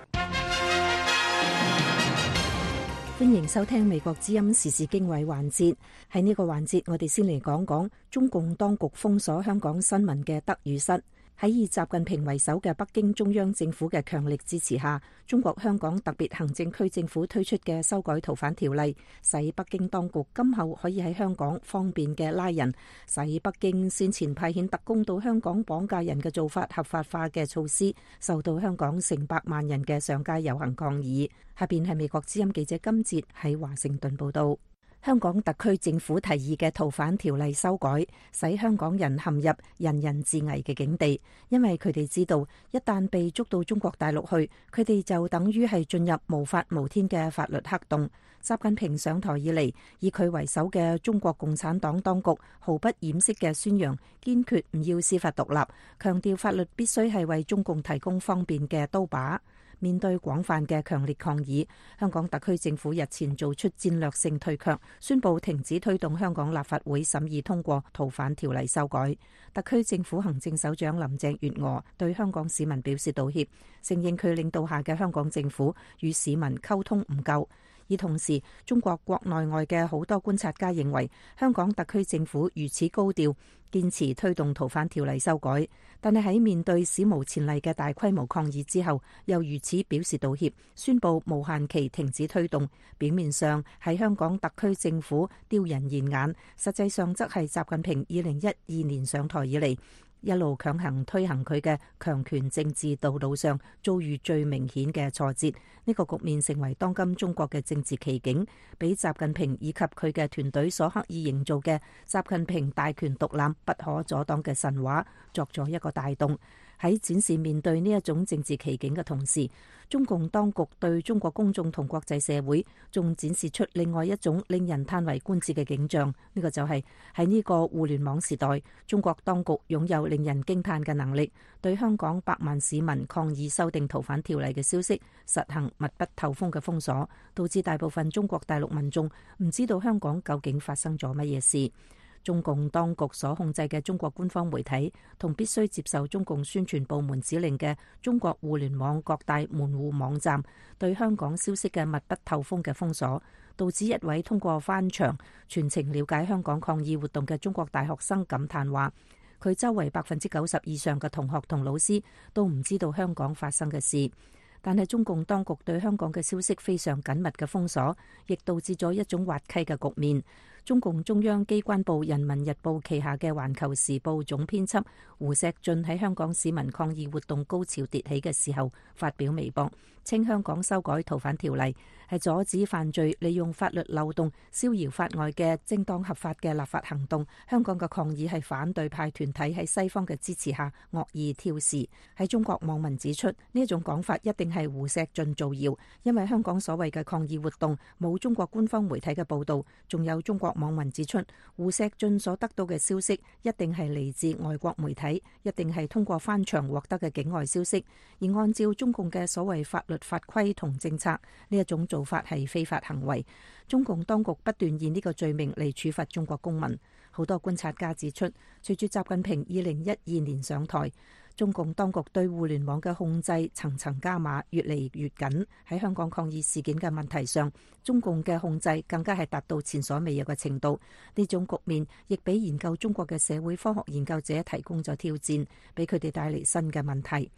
歡迎收聽美國之音時事經緯環節。喺呢個環節，我哋先嚟講講中共當局封鎖香港新聞嘅得與失。喺以習近平為首嘅北京中央政府嘅強力支持下，中國香港特別行政區政府推出嘅修改逃犯條例，使北京當局今後可以喺香港方便嘅拉人，使北京先前派遣特工到香港綁架人嘅做法合法化嘅措施，受到香港成百萬人嘅上街遊行抗議。下邊係美國之音記者金哲喺華盛頓報道。香港特區政府提議嘅逃犯條例修改，使香港人陷入人人自危嘅境地，因為佢哋知道一旦被捉到中國大陸去，佢哋就等於係進入無法無天嘅法律黑洞。習近平上台以嚟，以佢為首嘅中國共產黨當局毫不掩飾嘅宣揚，堅決唔要司法獨立，強調法律必須係為中共提供方便嘅刀把。面對廣泛嘅強烈抗議，香港特區政府日前做出戰略性退卻，宣布停止推動香港立法會審議通過逃犯條例修改。特區政府行政首長林鄭月娥對香港市民表示道歉，承認佢領導下嘅香港政府與市民溝通唔夠。而同時，中國國內外嘅好多觀察家認為，香港特區政府如此高調，堅持推動逃犯條例修改，但係喺面對史無前例嘅大規模抗議之後，又如此表示道歉，宣布無限期停止推動。表面上係香港特區政府丟人現眼，實際上則係習近平二零一二年上台以嚟，一路強行推行佢嘅強權政治道路上遭遇最明顯嘅挫折。呢個局面成為當今中國嘅政治奇景，俾習近平以及佢嘅團隊所刻意營造嘅習近平大權獨攬不可阻擋嘅神話作咗一個大洞。喺展示面對呢一種政治奇景嘅同時，中共當局對中國公眾同國際社會仲展示出另外一種令人嘆為觀止嘅景象。呢、這個就係喺呢個互聯網時代，中國當局擁有令人驚嘆嘅能力，對香港百萬市民抗議修訂逃犯條例嘅消息實行密不透風嘅封鎖，導致大部分中國大陸民眾唔知道香港究竟發生咗乜嘢事。中共當局所控制嘅中國官方媒體同必須接受中共宣傳部門指令嘅中國互聯網各大門戶網站對香港消息嘅密不透風嘅封鎖，導致一位通過翻牆全程了解香港抗議活動嘅中國大學生感嘆話，佢周圍百分之九十以上嘅同學同老師都唔知道香港發生嘅事。但係中共當局對香港嘅消息非常緊密嘅封鎖，亦導致咗一種滑稽嘅局面。中共中央機關報《人民日報》旗下嘅《環球時報》總編輯胡錫進喺香港市民抗議活動高潮迭起嘅時候發表微博，稱香港修改逃犯條例係阻止犯罪利用法律漏洞逍遙法外嘅正當合法嘅立法行動。香港嘅抗議係反對派團體喺西方嘅支持下惡意挑事。喺中國網民指出，呢一種講法一定係胡錫進造謠，因為香港所謂嘅抗議活動冇中國官方媒體嘅報導。仲有中國網民指出，胡錫進所得到嘅消息一定係嚟自外國媒體，一定係通過翻牆獲得嘅境外消息。而按照中共嘅所謂法律法規同政策，呢一種做法係非法行為。中共當局不斷以呢個罪名嚟處罰中國公民。好多觀察家指出，隨住習近平二零一二年上台，中共當局對互聯網嘅控制層層加碼，越嚟越緊。喺香港抗議事件嘅問題上，中共嘅控制更加係達到前所未有嘅程度。呢種局面亦俾研究中國嘅社會科學研究者提供咗挑戰，俾佢哋帶嚟新嘅問題。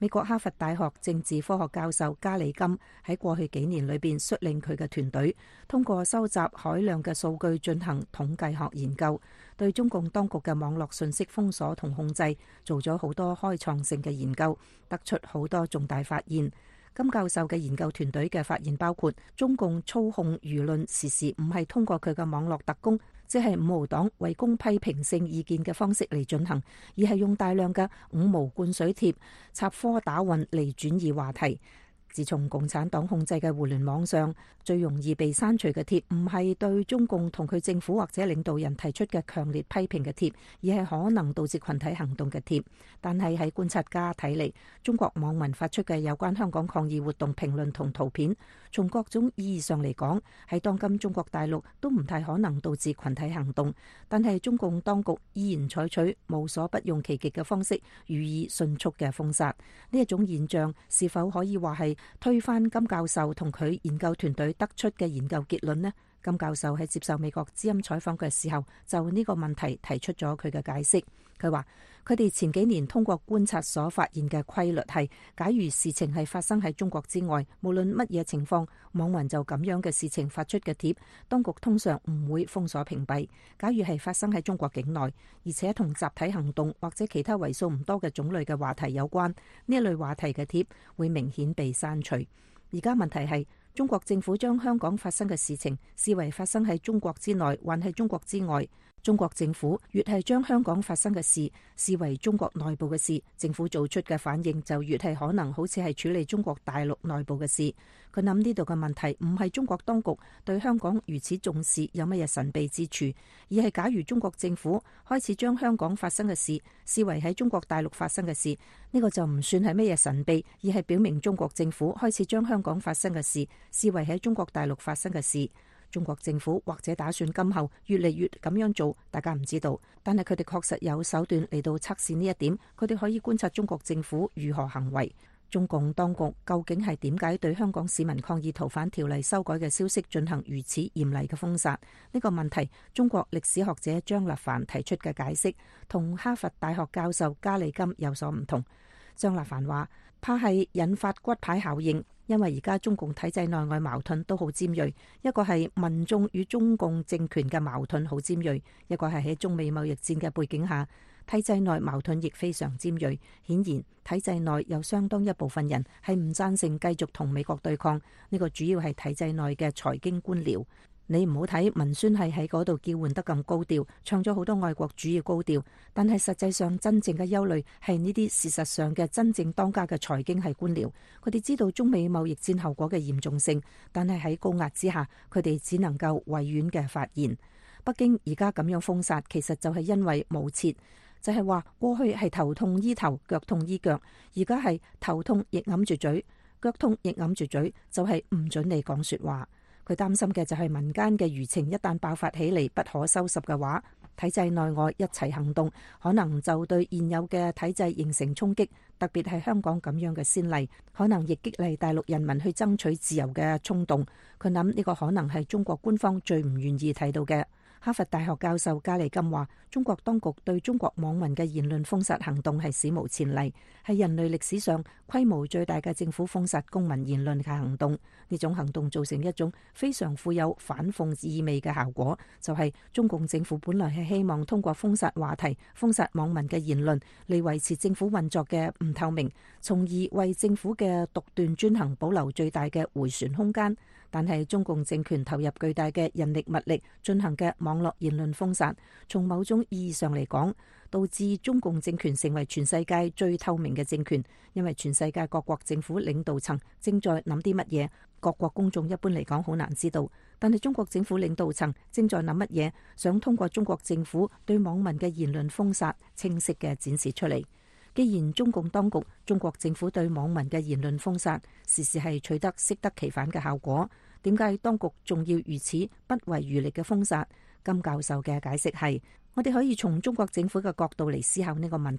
美國哈佛大學政治科學教授加里金喺過去幾年裏邊率領佢嘅團隊，通過收集海量嘅數據進行統計學研究，對中共當局嘅網絡信息封鎖同控制做咗好多開創性嘅研究，得出好多重大發現。金教授嘅研究團隊嘅發現包括，中共操控輿論時時唔係通過佢嘅網絡特工，即係五毛黨圍攻批評性意見嘅方式嚟進行，而係用大量嘅五毛灌水貼、插科打諢嚟轉移話題。自從共產黨控制嘅互聯網上，最容易被刪除嘅貼唔係對中共同佢政府或者領導人提出嘅強烈批評嘅貼，而係可能導致群體行動嘅貼。但係喺觀察家睇嚟，中國網民發出嘅有關香港抗議活動評論同圖片，從各種意義上嚟講，喺當今中國大陸都唔太可能導致群體行動。但係中共當局依然採取無所不用其極嘅方式，予以迅速嘅封殺。呢一種現象是否可以話係推翻金教授同佢研究團隊得出嘅研究結論呢？金教授喺接受美國之音採訪嘅時候，就呢個問題提出咗佢嘅解釋。佢話佢哋前幾年通過觀察所發現嘅規律係，假如事情係發生喺中國之外，無論乜嘢情況，網民就咁樣嘅事情發出嘅貼，當局通常唔會封鎖屏蔽。假如係發生喺中國境內，而且同集體行動或者其他為數唔多嘅種類嘅話題有關，呢一類話題嘅貼會明顯被刪除。而家問題係，中國政府將香港發生嘅事情視為發生喺中國之內，還係中國之外。中國政府越係將香港發生嘅事視為中國內部嘅事，政府做出嘅反應就越係可能好似係處理中國大陸內部嘅事。佢諗呢度嘅問題唔係中國當局對香港如此重視有乜嘢神秘之處，而係假如中國政府開始將香港發生嘅事視為喺中國大陸發生嘅事，呢個就唔算係乜嘢神秘，而係表明中國政府開始將香港發生嘅事視為喺中國大陸發生嘅事。中國政府或者打算今後越嚟越咁樣做，大家唔知道。但係佢哋確實有手段嚟到測試呢一點。佢哋可以觀察中國政府如何行為。中共當局究竟係點解對香港市民抗議逃犯條例修改嘅消息進行如此嚴厲嘅封殺？呢個問題，中國歷史學者張立凡提出嘅解釋同哈佛大學教授加里金有所唔同。張立凡話，怕係引發骨牌效應。因為而家中共體制內外矛盾都好尖銳，一個係民眾與中共政權嘅矛盾好尖銳，一個係喺中美貿易戰嘅背景下，體制內矛盾亦非常尖銳。顯然體制內有相當一部分人係唔贊成繼續同美國對抗，呢個主要係體制內嘅財經官僚。你唔好睇文宣係喺嗰度叫喚得咁高調，唱咗好多愛國主義高調，但係實際上真正嘅憂慮係呢啲事實上嘅真正當家嘅財經系官僚。佢哋知道中美貿易戰後果嘅嚴重性，但係喺高壓之下，佢哋只能夠委婉嘅發言。北京而家咁樣封殺，其實就係因為無設，就係話過去係頭痛醫頭，腳痛醫腳，而家係頭痛亦揞住嘴，腳痛亦揞住嘴，就係唔准你講說話。佢擔心嘅就係民間嘅輿情一旦爆發起嚟不可收拾嘅話，體制內外一齊行動，可能就對現有嘅體制形成衝擊，特別係香港咁樣嘅先例，可能亦激勵大陸人民去爭取自由嘅衝動。佢諗呢個可能係中國官方最唔願意睇到嘅。哈佛大學教授加里金話，中國當局對中國網民嘅言論封殺行動係史無前例，係人類歷史上規模最大嘅政府封殺公民言論嘅行動。呢種行動造成一種非常富有反諷意味嘅效果，就係中共政府本來係希望通過封殺話題、封殺網民嘅言論嚟維持政府運作嘅唔透明，從而為政府嘅獨斷專行保留最大嘅迴旋空間。但係中共政權投入巨大嘅人力物力進行嘅網絡言論封殺，從某種意義上嚟講，導致中共政權成為全世界最透明嘅政權。因為全世界各國政府領導層正在諗啲乜嘢，各國公眾一般嚟講好難知道。但係中國政府領導層正在諗乜嘢，想通過中國政府對網民嘅言論封殺，清晰嘅展示出嚟。既然中共當局、中國政府對網民嘅言論封殺，時時係取得適得其反嘅效果，點解當局仲要如此不遺餘力嘅封殺？金教授嘅解釋係：我哋可以從中國政府嘅角度嚟思考呢個問題。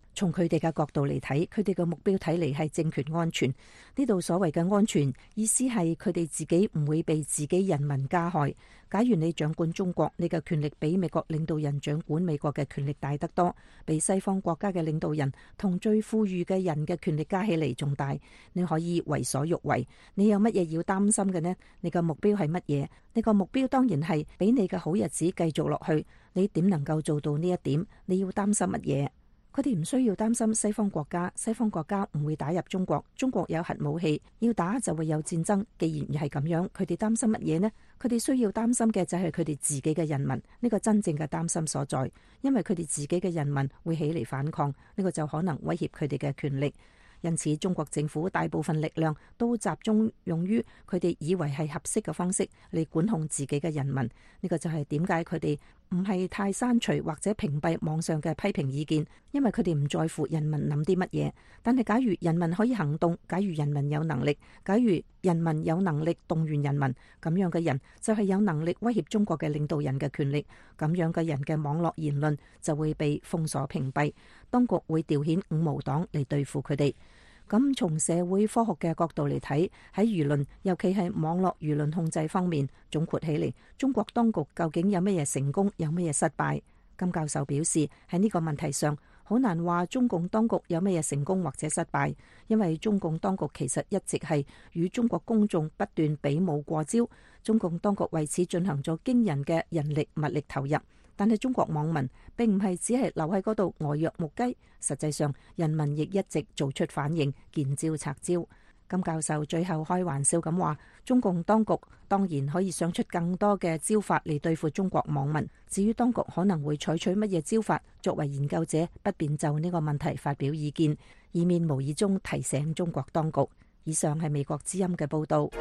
從佢哋嘅角度嚟睇，佢哋嘅目標睇嚟係政權安全。呢度所謂嘅安全，意思係佢哋自己唔會被自己人民加害。假如你掌管中國，你嘅權力比美國領導人掌管美國嘅權力大得多，比西方國家嘅領導人同最富裕嘅人嘅權力加起嚟仲大。你可以為所欲為。你有乜嘢要擔心嘅呢？你嘅目標係乜嘢？你個目標當然係俾你嘅好日子繼續落去。你點能夠做到呢一點？你要擔心乜嘢？佢哋唔需要擔心西方國家，西方國家唔會打入中國，中國有核武器，要打就會有戰爭。既然係咁樣，佢哋擔心乜嘢呢？佢哋需要擔心嘅就係佢哋自己嘅人民，呢個真正嘅擔心所在，因為佢哋自己嘅人民會起嚟反抗，呢個就可能威脅佢哋嘅權力。因此，中國政府大部分力量都集中用於佢哋以為係合適嘅方式嚟管控自己嘅人民。呢個就係點解佢哋唔係太刪除或者屏蔽網上嘅批評意見，因為佢哋唔在乎人民諗啲乜嘢。但係假如人民可以行動，假如人民有能力，假如人民有能力動員人民，咁樣嘅人就係有能力威脅中國嘅領導人嘅權力。咁樣嘅人嘅網絡言論就會被封鎖屏蔽，當局會調遣五毛黨嚟對付佢哋。咁從社會科學嘅角度嚟睇，喺輿論，尤其係網絡輿論控制方面，總括起嚟，中國當局究竟有乜嘢成功，有乜嘢失敗？金教授表示，喺呢個問題上，好難話中共當局有乜嘢成功或者失敗，因為中共當局其實一直係與中國公眾不斷比武過招，中共當局為此進行咗驚人嘅人力物力投入。但係中國網民並唔係只係留喺嗰度呆若木雞，實際上人民亦一直做出反應，見招拆招。金教授最後開玩笑咁話，中共當局當然可以想出更多嘅招法嚟對付中國網民，至於當局可能會採取乜嘢招法，作為研究者不便就呢個問題發表意見，以免無意中提醒中國當局。以上係美國之音嘅報道。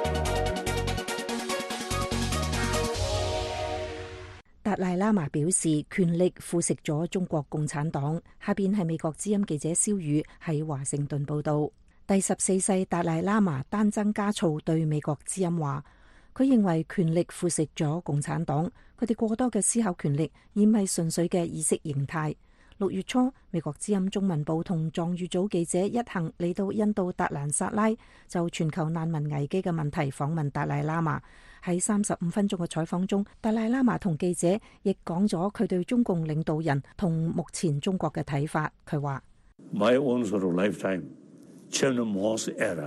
達賴喇嘛表示，權力腐蝕咗中國共產黨。下邊係美國之音記者蕭宇喺華盛頓報道。第十四世達賴喇嘛丹增嘉措對美國之音話，佢認為權力腐蝕咗共產黨，佢哋過多嘅思考權力，而唔係純粹嘅意識形態。六月初，美國之音中文部同藏語組記者一行嚟到印度達蘭薩拉，就全球難民危機嘅問題訪問達賴喇嘛。喺三十五分鐘嘅採訪中，達賴喇嘛同記者亦講咗佢對中共領導人同目前中國嘅睇法。佢話：My own sort of lifetime, Chairman Mao's era,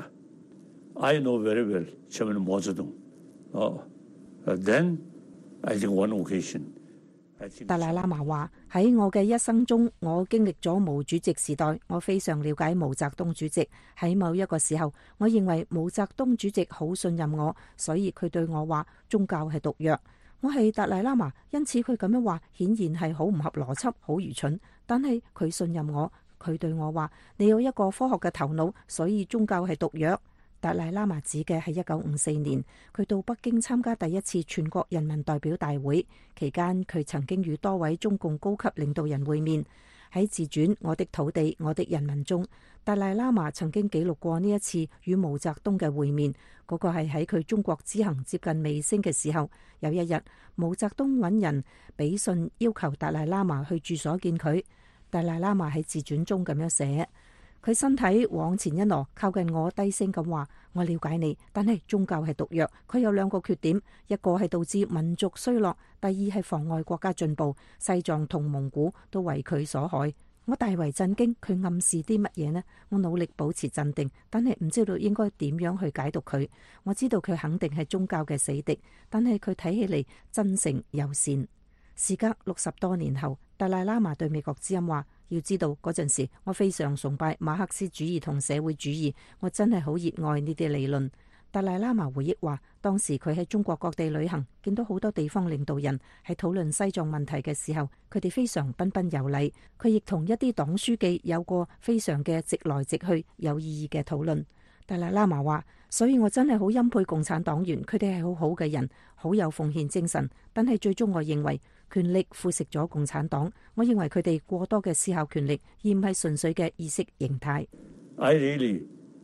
I know very well Chairman Mao Zedong. Oh, then I think one occasion. 達賴喇嘛話：喺我嘅一生中，我經歷咗毛主席時代，我非常了解毛澤東主席。喺某一個時候，我認為毛澤東主席好信任我，所以佢對我話宗教係毒藥。我係達賴喇嘛，因此佢咁樣話顯然係好唔合邏輯，好愚蠢。但係佢信任我，佢對我話：你有一個科學嘅頭腦，所以宗教係毒藥。達賴喇嘛指嘅係一九五四年，佢到北京參加第一次全國人民代表大會期間，佢曾經與多位中共高級領導人會面。喺自傳《我的土地，我的人民》中，達賴喇嘛曾經記錄過呢一次與毛澤東嘅會面。嗰個係喺佢中國之行接近尾聲嘅時候，有一日毛澤東揾人俾信要求達賴喇嘛去住所見佢。達賴喇嘛喺自傳中咁樣寫。佢身體往前一挪，靠近我，低聲咁話：我了解你，但係宗教係毒藥，佢有兩個缺點，一個係導致民族衰落，第二係妨礙國家進步。西藏同蒙古都為佢所害。我大為震驚，佢暗示啲乜嘢呢？我努力保持鎮定，但係唔知道應該點樣去解讀佢。我知道佢肯定係宗教嘅死敵，但係佢睇起嚟真誠友善。時隔六十多年後，達賴喇嘛對美國之音話：要知道嗰陣時，我非常崇拜馬克思主義同社會主義，我真係好熱愛呢啲理論。達賴喇嘛回憶話，當時佢喺中國各地旅行，見到好多地方領導人喺討論西藏問題嘅時候，佢哋非常彬彬有禮。佢亦同一啲黨書記有過非常嘅直來直去、有意義嘅討論。達賴喇嘛話：所以我真係好欽佩共產黨員，佢哋係好好嘅人，好有奉獻精神。但係最終我認為權力腐蝕咗共產黨。我認為佢哋過多嘅思考權力，而唔係純粹嘅意識形態。I really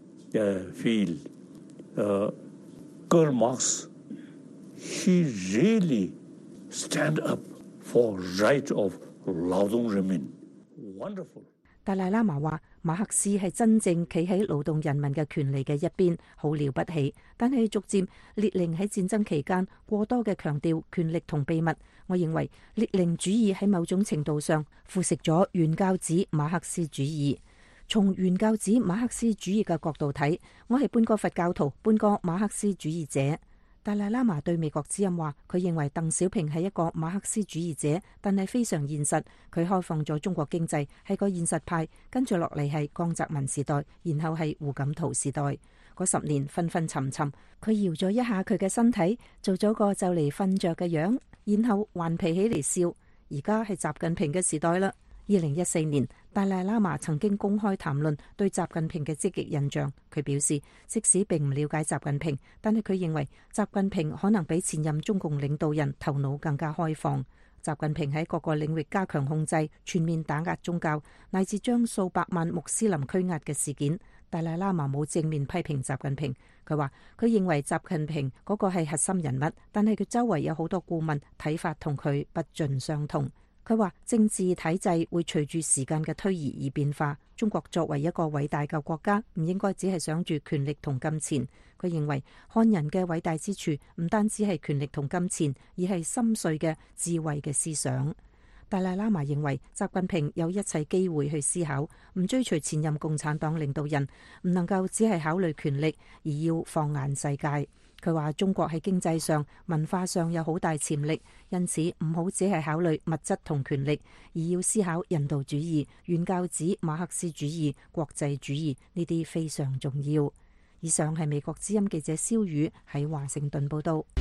feel Karl Marx, he really stand up for right of 勞動人民。Wonderful。 達賴喇嘛話馬克思係真正企喺勞動人民嘅權利嘅一邊，好了不起。但係逐漸列寧喺戰爭期間過多嘅強調權力同秘密，我認為列寧主義喺某種程度上腐蝕咗原教旨馬克思主義。從原教旨馬克思主義嘅角度睇，我係半個佛教徒，半個馬克思主義者。達賴喇嘛對美國之音話，佢認為鄧小平係一個馬克思主義者，但係非常現實。佢開放咗中國經濟，係個現實派。跟住落嚟係江澤民時代，然後係胡錦濤時代。嗰十年昏昏沉沉，佢搖咗一下佢嘅身體，做咗個就嚟瞓着嘅樣，然後頑皮起嚟笑。而家係習近平嘅時代啦。二零一四年，達賴喇嘛曾經公開談論對習近平嘅積極印象。佢表示，即使並唔了解習近平，但係佢認為習近平可能比前任中共領導人頭腦更加開放。習近平喺各個領域加強控制，全面打壓宗教，乃至將數百萬穆斯林拘押嘅事件，達賴喇嘛冇正面批評習近平。佢話佢認為習近平嗰個係核心人物，但係佢周圍有好多顧問睇法同佢不盡相同。佢話政治體制會隨住時間嘅推移而變化。中國作為一個偉大嘅國家，唔應該只係想住權力同金錢。佢認為漢人嘅偉大之處唔單止係權力同金錢，而係深邃嘅智慧嘅思想。達賴喇嘛認為習近平有一切機會去思考，唔追隨前任共產黨領導人，唔能夠只係考慮權力，而要放眼世界。佢話中國喺經濟上、文化上有好大潛力，因此唔好只係考慮物質同權力，而要思考人道主義、原教旨馬克思主義、國際主義，呢啲非常重要。以上係美國之音記者蕭宇喺華盛頓報道。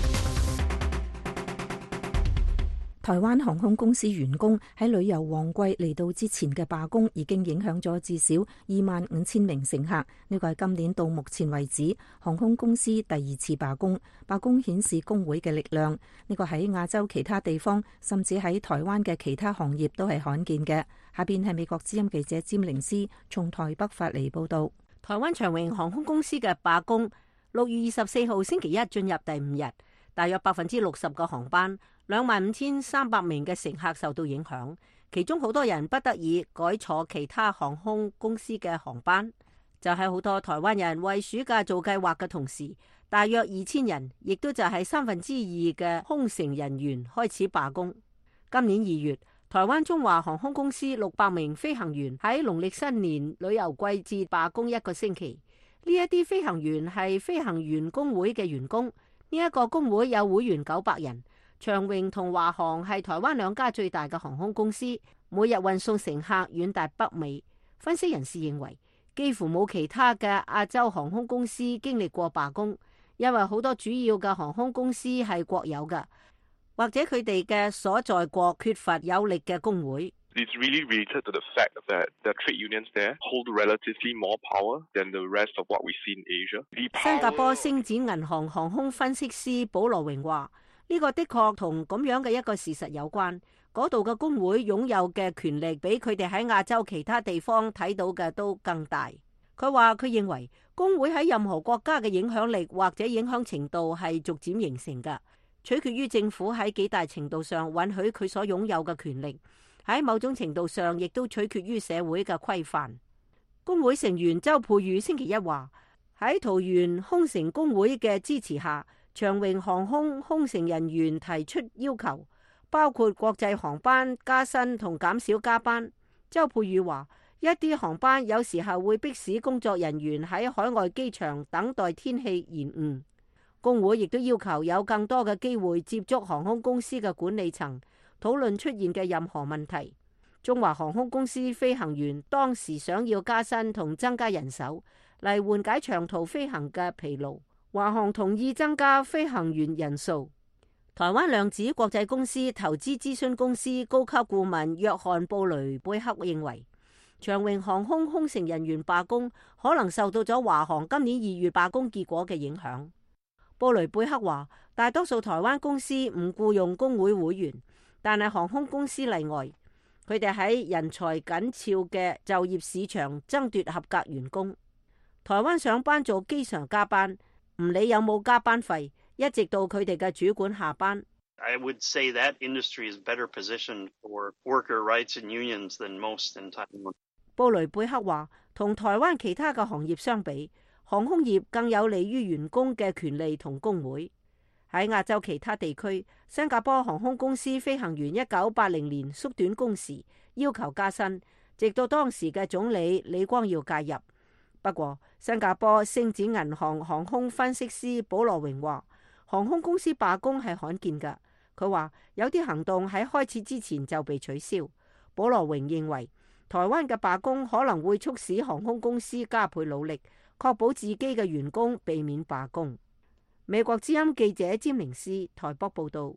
台灣航空公司員工喺旅遊旺季嚟到之前嘅罷工，已經影響咗至少二萬五千名乘客。呢個係今年到目前為止航空公司第二次罷工。罷工顯示工會嘅力量。呢個喺亞洲其他地方，甚至喺台灣嘅其他行業都係罕見嘅。下邊係美國之音記者詹玲斯從台北發嚟報道。 台灣長榮航空公司嘅罷工，六月二十四號星期一進入第五日，大約百分之六十個航班，兩萬五千三百名嘅乘客受到影響，其中好多人不得已改坐其他航空公司嘅航班。就係好多台灣人為暑假做計劃嘅同時，大約二千人，亦都就係三分之二嘅空乘人員開始罷工。今年二月，台灣中華航空公司六百名飛行員喺農曆新年旅遊季節罷工一個星期。呢一啲飛行員係飛行員工會嘅員工，呢一個工會有會員九百人。長榮同華航係台灣兩家最大嘅航空公司，每日運送乘客遠達北美。分析人士認為，幾乎冇其他嘅亞洲航空公司經歷過罷工，因為好多主要嘅航空公司係國有嘅，或者佢哋嘅所在國缺乏有力嘅工會。 It's really related to the fact that the trade unions there hold relatively more power than the rest of what we see in Asia. 新加坡星展銀行航空分析師保羅榮話：呢個的確同咁樣嘅一個事實有關，嗰度嘅工會擁有嘅權力比佢哋喺亞洲其他地方睇到嘅都更大。佢話佢認為工會喺任何國家嘅影響力或者影響程度係逐漸形成嘅，取決於政府喺幾大程度上允許佢所擁有嘅權力。喺某種程度上，亦都取決於社會嘅規範。工會成員周佩宇星期一話：喺桃園空乘工會嘅支持下，長榮航空空乘人員提出要求，包括國際航班加薪同減少加班。周佩宇話：一啲航班有時候會迫使工作人員喺海外機場等待天氣延誤。工會亦都要求有更多嘅機會接觸航空公司嘅管理層，討論出現嘅任何問題。中華航空公司飛行員當時想要加薪同增加人手嚟緩解長途飛行嘅疲勞。華航同意增加飛行員人數。台灣量子國際公司投資諮詢公司高級顧問約翰布雷貝克認為，長榮航空空乘人員罷工可能受到咗華航今年二月罷工結果嘅影響。布雷貝克話：大多數台灣公司唔僱用工會會員，但係航空公司例外，佢哋喺人才緊俏嘅就業市場爭奪合格員工。台灣上班做機常加班，唔理有冇加班費，一直到佢哋嘅主管下班。 I would say that industry is better positioned for worker rights and unions than most in Taiwan. 布雷貝克話，同台灣其他嘅行業相比，航空業更有利於員工嘅權利同工會。喺亞洲其他地區，新加坡航空公司飛行員一九八零年縮短工時，要求加薪，直到當時嘅總理李光耀介入。不過，新加坡星展銀行航空分析師保羅榮話，航空公司罷工係罕見㗎。佢話有啲行動喺開始之前就被取消。保羅榮認為，台灣嘅罷工可能會促使航空公司加倍努力，確保自己嘅員工避免罷工。美國之音記者詹寧斯台北報道。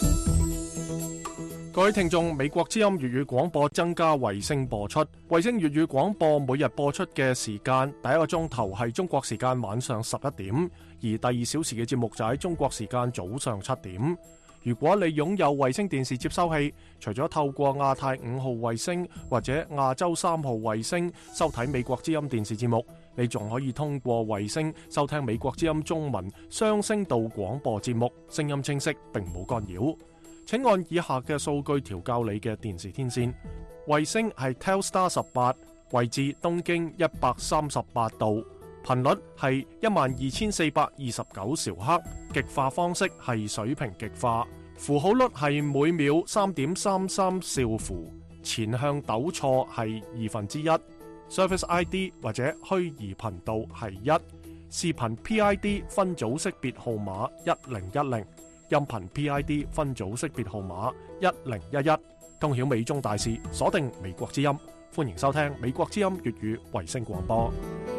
各位聽眾，美國之音粵語廣播增加衛星播出。衛星粵語廣播每日播出嘅時間，第一個鐘頭係中國時間晚上十一點，而第二小時嘅節目就喺中國時間早上七點。如果你擁有衛星電視接收器，除咗透過亞太五號衛星或者亞洲三號衛星收睇美國之音電視節目，你仲可以通過衛星收聽美國之音中文雙聲道廣播節目，聲音清晰並冇干擾。請按以下嘅數據調校你嘅電視天線。衛星係 Telstar 十八，位置東經一百三十八度，頻率係一萬二千四百二十九兆赫，極化方式係水平極化，符號率係每秒三點三三兆符，前向抖錯係二分之一，Service I D 或者虛擬頻道係一，視頻 P I D 分組識別號碼一零一零，音頻 P I D 分組識別號碼一零一一，通曉美中大事，鎖定美國之音，歡迎收聽美國之音粵語衛星廣播。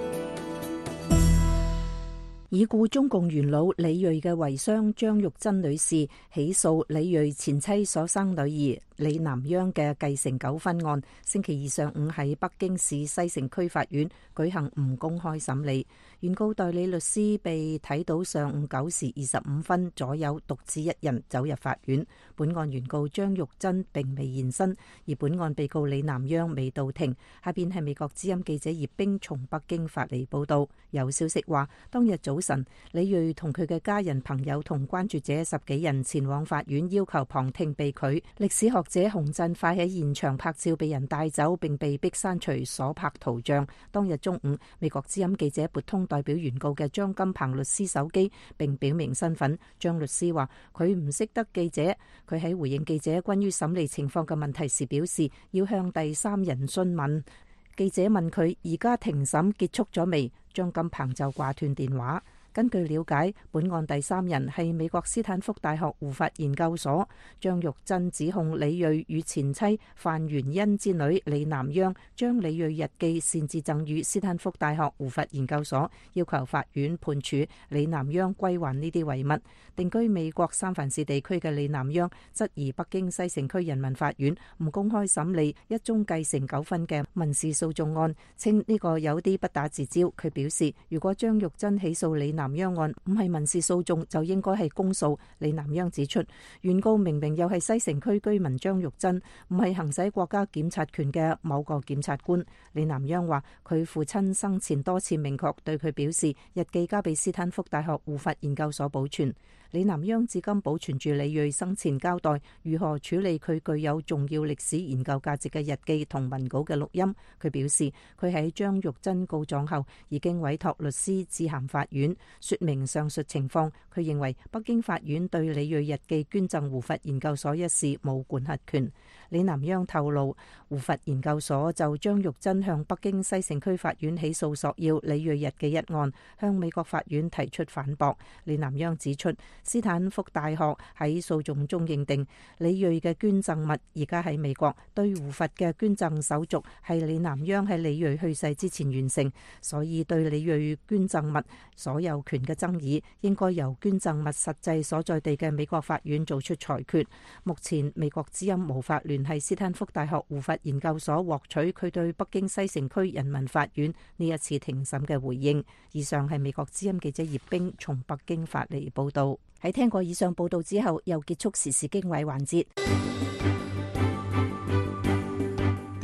已故中共元老李銳嘅遺孀張玉珍女士起訴李銳前妻所生女兒李南央嘅繼承糾紛案，星期二上午喺北京市西城區法院舉行唔公開審理。原告代理律師被睇到上午九時二十五分左右獨自一人走入法院。本案原告張玉珍並未現身，而本案被告李南央未到庭。下邊係美國之音記者葉冰從北京發嚟報道。有消息話，當日早晨李銳同佢嘅家人、朋友同關注者十幾人前往法院要求旁聽被拒。歷史學者洪振快喺現場拍照被人帶走，並被逼刪除所拍圖像。當日中午，美國之音記者撥通代表原告嘅張金鵬律師手機，並表明身份。張律師話佢唔識得記者，佢喺回應記者關於審理情況嘅問題時表示要向第三人詢問。記者問佢而家庭審結束咗未，張金鵬就掛斷電話。根據了解，本案第三人係美國斯坦福大學護法研究所。張玉珍指控李銳與前妻范元恩之女李南央將李銳日記擅自贈予斯坦福大學護法研究所，要求法院判處李南央歸還呢啲遺物。定居美國三藩市地區嘅李南央質疑北京西城區人民法院唔公開審理一宗繼承糾紛嘅民事訴訟案，稱呢個有啲不打自招。佢表示，如果張玉珍起訴李南央案唔係民事訴訟，就應該係公訴。李南央指出，原告明明又係西城區居民張玉珍，唔係行使國家檢察權嘅某個檢察官。李南央話，佢父親生前多次明確對佢表示，日記交俾斯坦福大學護法研究所保存。李南央至今保存住李銳生前交代如何處理佢具有重要歷史研究價值嘅日記同文稿嘅錄音。佢表示，佢喺張玉珍告狀後已經委託律師致函法院，說明上述情況。佢認為北京法院對李銳日記捐贈護法研究所一事冇管轄權。李南央透露，護法研究所就張玉珍向北京西城區法院起訴索要李銳日記一案，向美國法院提出反駁。李南央指出，斯坦福大學喺訴訟中認定李銳嘅捐贈物而家喺美國，對護法嘅捐贈手續係李南央喺李銳去世之前完成，所以對李銳捐贈物所有權嘅爭議應該由捐贈物實際所在地嘅美國法院做出裁決。目前美國之音無法聯繫斯坦福大學護法研究所獲取佢對北京西城區人民法院呢一次庭審嘅回應。以上係美國之音記者葉冰從北京發嚟報道。喺聽過以上報道之後，又結束時事經緯環節。 點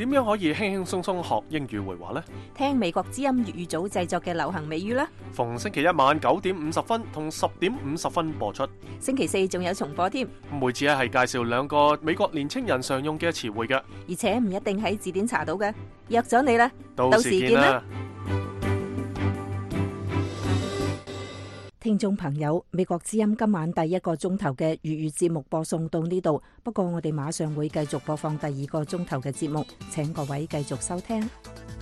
點樣可以輕輕鬆鬆學英語會話呢？ 聽美國之音粵語組製作嘅流行美語啦。 逢星期一晚九點五十分同十點五十分播出。 星期四仲有重播添。 每次咧係介紹兩個美國年青人常用嘅詞彙嘅， 而且唔一定喺字典查到嘅。約咗你啦， 到時見啦。 聽眾朋友，美國之音今晚第一個鐘頭嘅粵語節目播送到呢度，不過我哋馬上會繼續播放第二個鐘頭嘅節目，請各位繼續收聽。